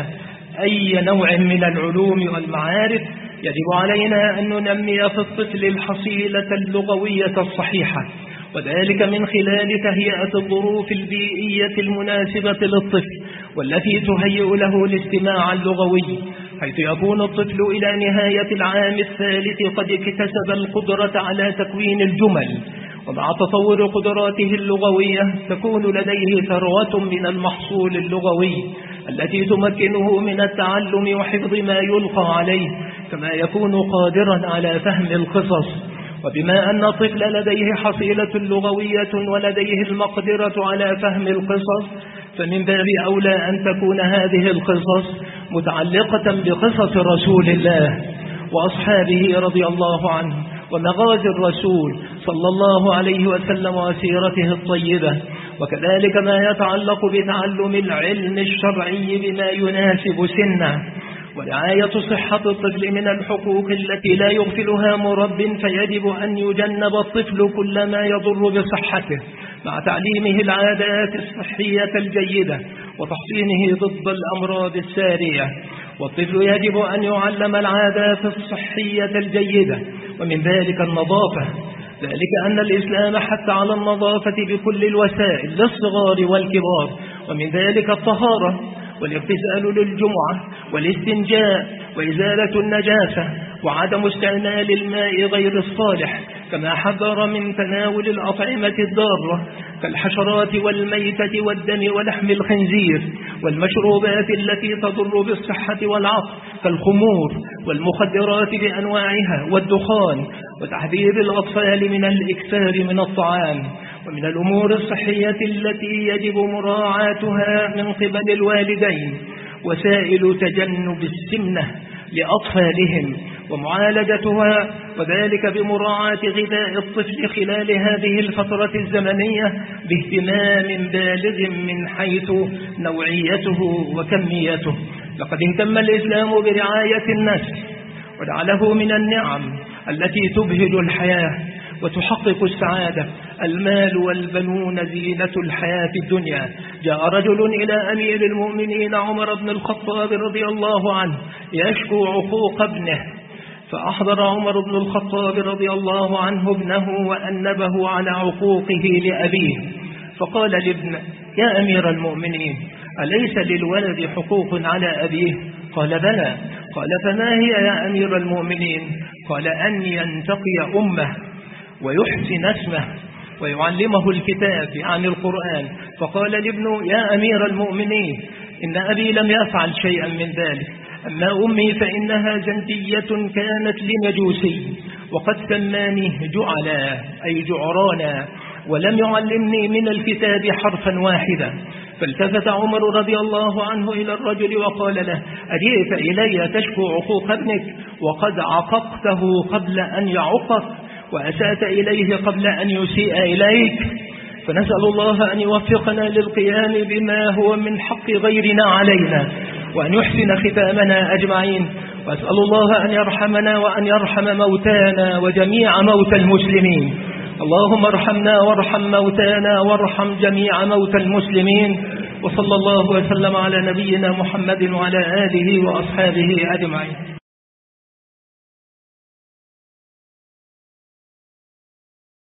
أي نوع من العلوم والمعارف يجب علينا أن ننمي في الطفل الحصيلة اللغوية الصحيحة، وذلك من خلال تهيئة الظروف البيئية المناسبة للطفل والتي تهيئ له الاستماع اللغوي، حيث يكون الطفل إلى نهاية العام الثالث قد اكتسب القدرة على تكوين الجمل. ومع تطور قدراته اللغوية تكون لديه ثروة من المحصول اللغوي التي تمكنه من التعلم وحفظ ما يلقى عليه، كما يكون قادرا على فهم القصص. وبما أن الطفل لديه حصيلة لغوية ولديه المقدرة على فهم القصص، فمن باب أولى أن تكون هذه القصص متعلقة بقصص رسول الله وأصحابه رضي الله عنه ومغازي الرسول صلى الله عليه وسلم وسيرته الطيبة، وكذلك ما يتعلق بتعلم العلم الشرعي بما يناسب سنه، ورعاية صحة الطفل من الحقوق التي لا يغفلها مرب، فيجب أن يجنب الطفل كل ما يضر بصحته، مع تعليمه العادات الصحية الجيدة وتحصينه ضد الأمراض السارية. والطفل يجب أن يعلم العادات الصحية الجيدة، ومن ذلك النظافة، ذلك أن الإسلام حث على النظافة بكل الوسائل للصغار والكبار، ومن ذلك الطهارة والاغتسال للجمعة والاستنجاء وإزالة النجاسة وعدم استعمال الماء غير الصالح، كما حذر من تناول الأطعمة الضارة كالحشرات والميتة والدم ولحم الخنزير، والمشروبات التي تضر بالصحة والعقل كالخمور والمخدرات بأنواعها والدخان، وتحذير الأطفال من الإكثار من الطعام. ومن الأمور الصحية التي يجب مراعاتها من قبل الوالدين وسائل تجنب السمنة لأطفالهم ومعالجتها، وذلك بمراعاة غذاء الطفل خلال هذه الفترة الزمنية باهتمام بالغ من حيث نوعيته وكميته. لقد اهتم الإسلام برعاية النسل وجعله من النعم التي تبهج الحياة وتحقق السعادة. المال والبنون زينة الحياة الدنيا. جاء رجل إلى أمير المؤمنين عمر بن الخطاب رضي الله عنه يشكو عقوق ابنه، فأحضر عمر بن الخطاب رضي الله عنه ابنه وأنبه على عقوقه لأبيه، فقال لابن: يا أمير المؤمنين، أليس للولد حقوق على أبيه؟ قال: بلى. قال: فما هي يا أمير المؤمنين؟ قال: أن ينتقي أمه ويحسن اسمه ويعلمه الكتاب عن القرآن. فقال لابن: يا أمير المؤمنين، إن أبي لم يفعل شيئا من ذلك، أما أمي فإنها زندية كانت لمجوسي، وقد سماني جعلا أي جعرانا، ولم يعلمني من الكتاب حرفا واحدا. فالتفت عمر رضي الله عنه إلى الرجل وقال له: أجئت إلي تشكو عقوق ابنك وقد عققته قبل أن يعقك، وأسأت إليه قبل أن يسيء إليك؟ فنسأل الله أن يوفقنا للقيام بما هو من حق غيرنا علينا، وأن يحسن ختامنا أجمعين. وأسأل الله أن يرحمنا وأن يرحم موتانا وجميع موتى المسلمين. اللهم ارحمنا وارحم موتانا وارحم جميع موتى المسلمين. وصلى الله وسلم على نبينا محمد وعلى آله وأصحابه أجمعين.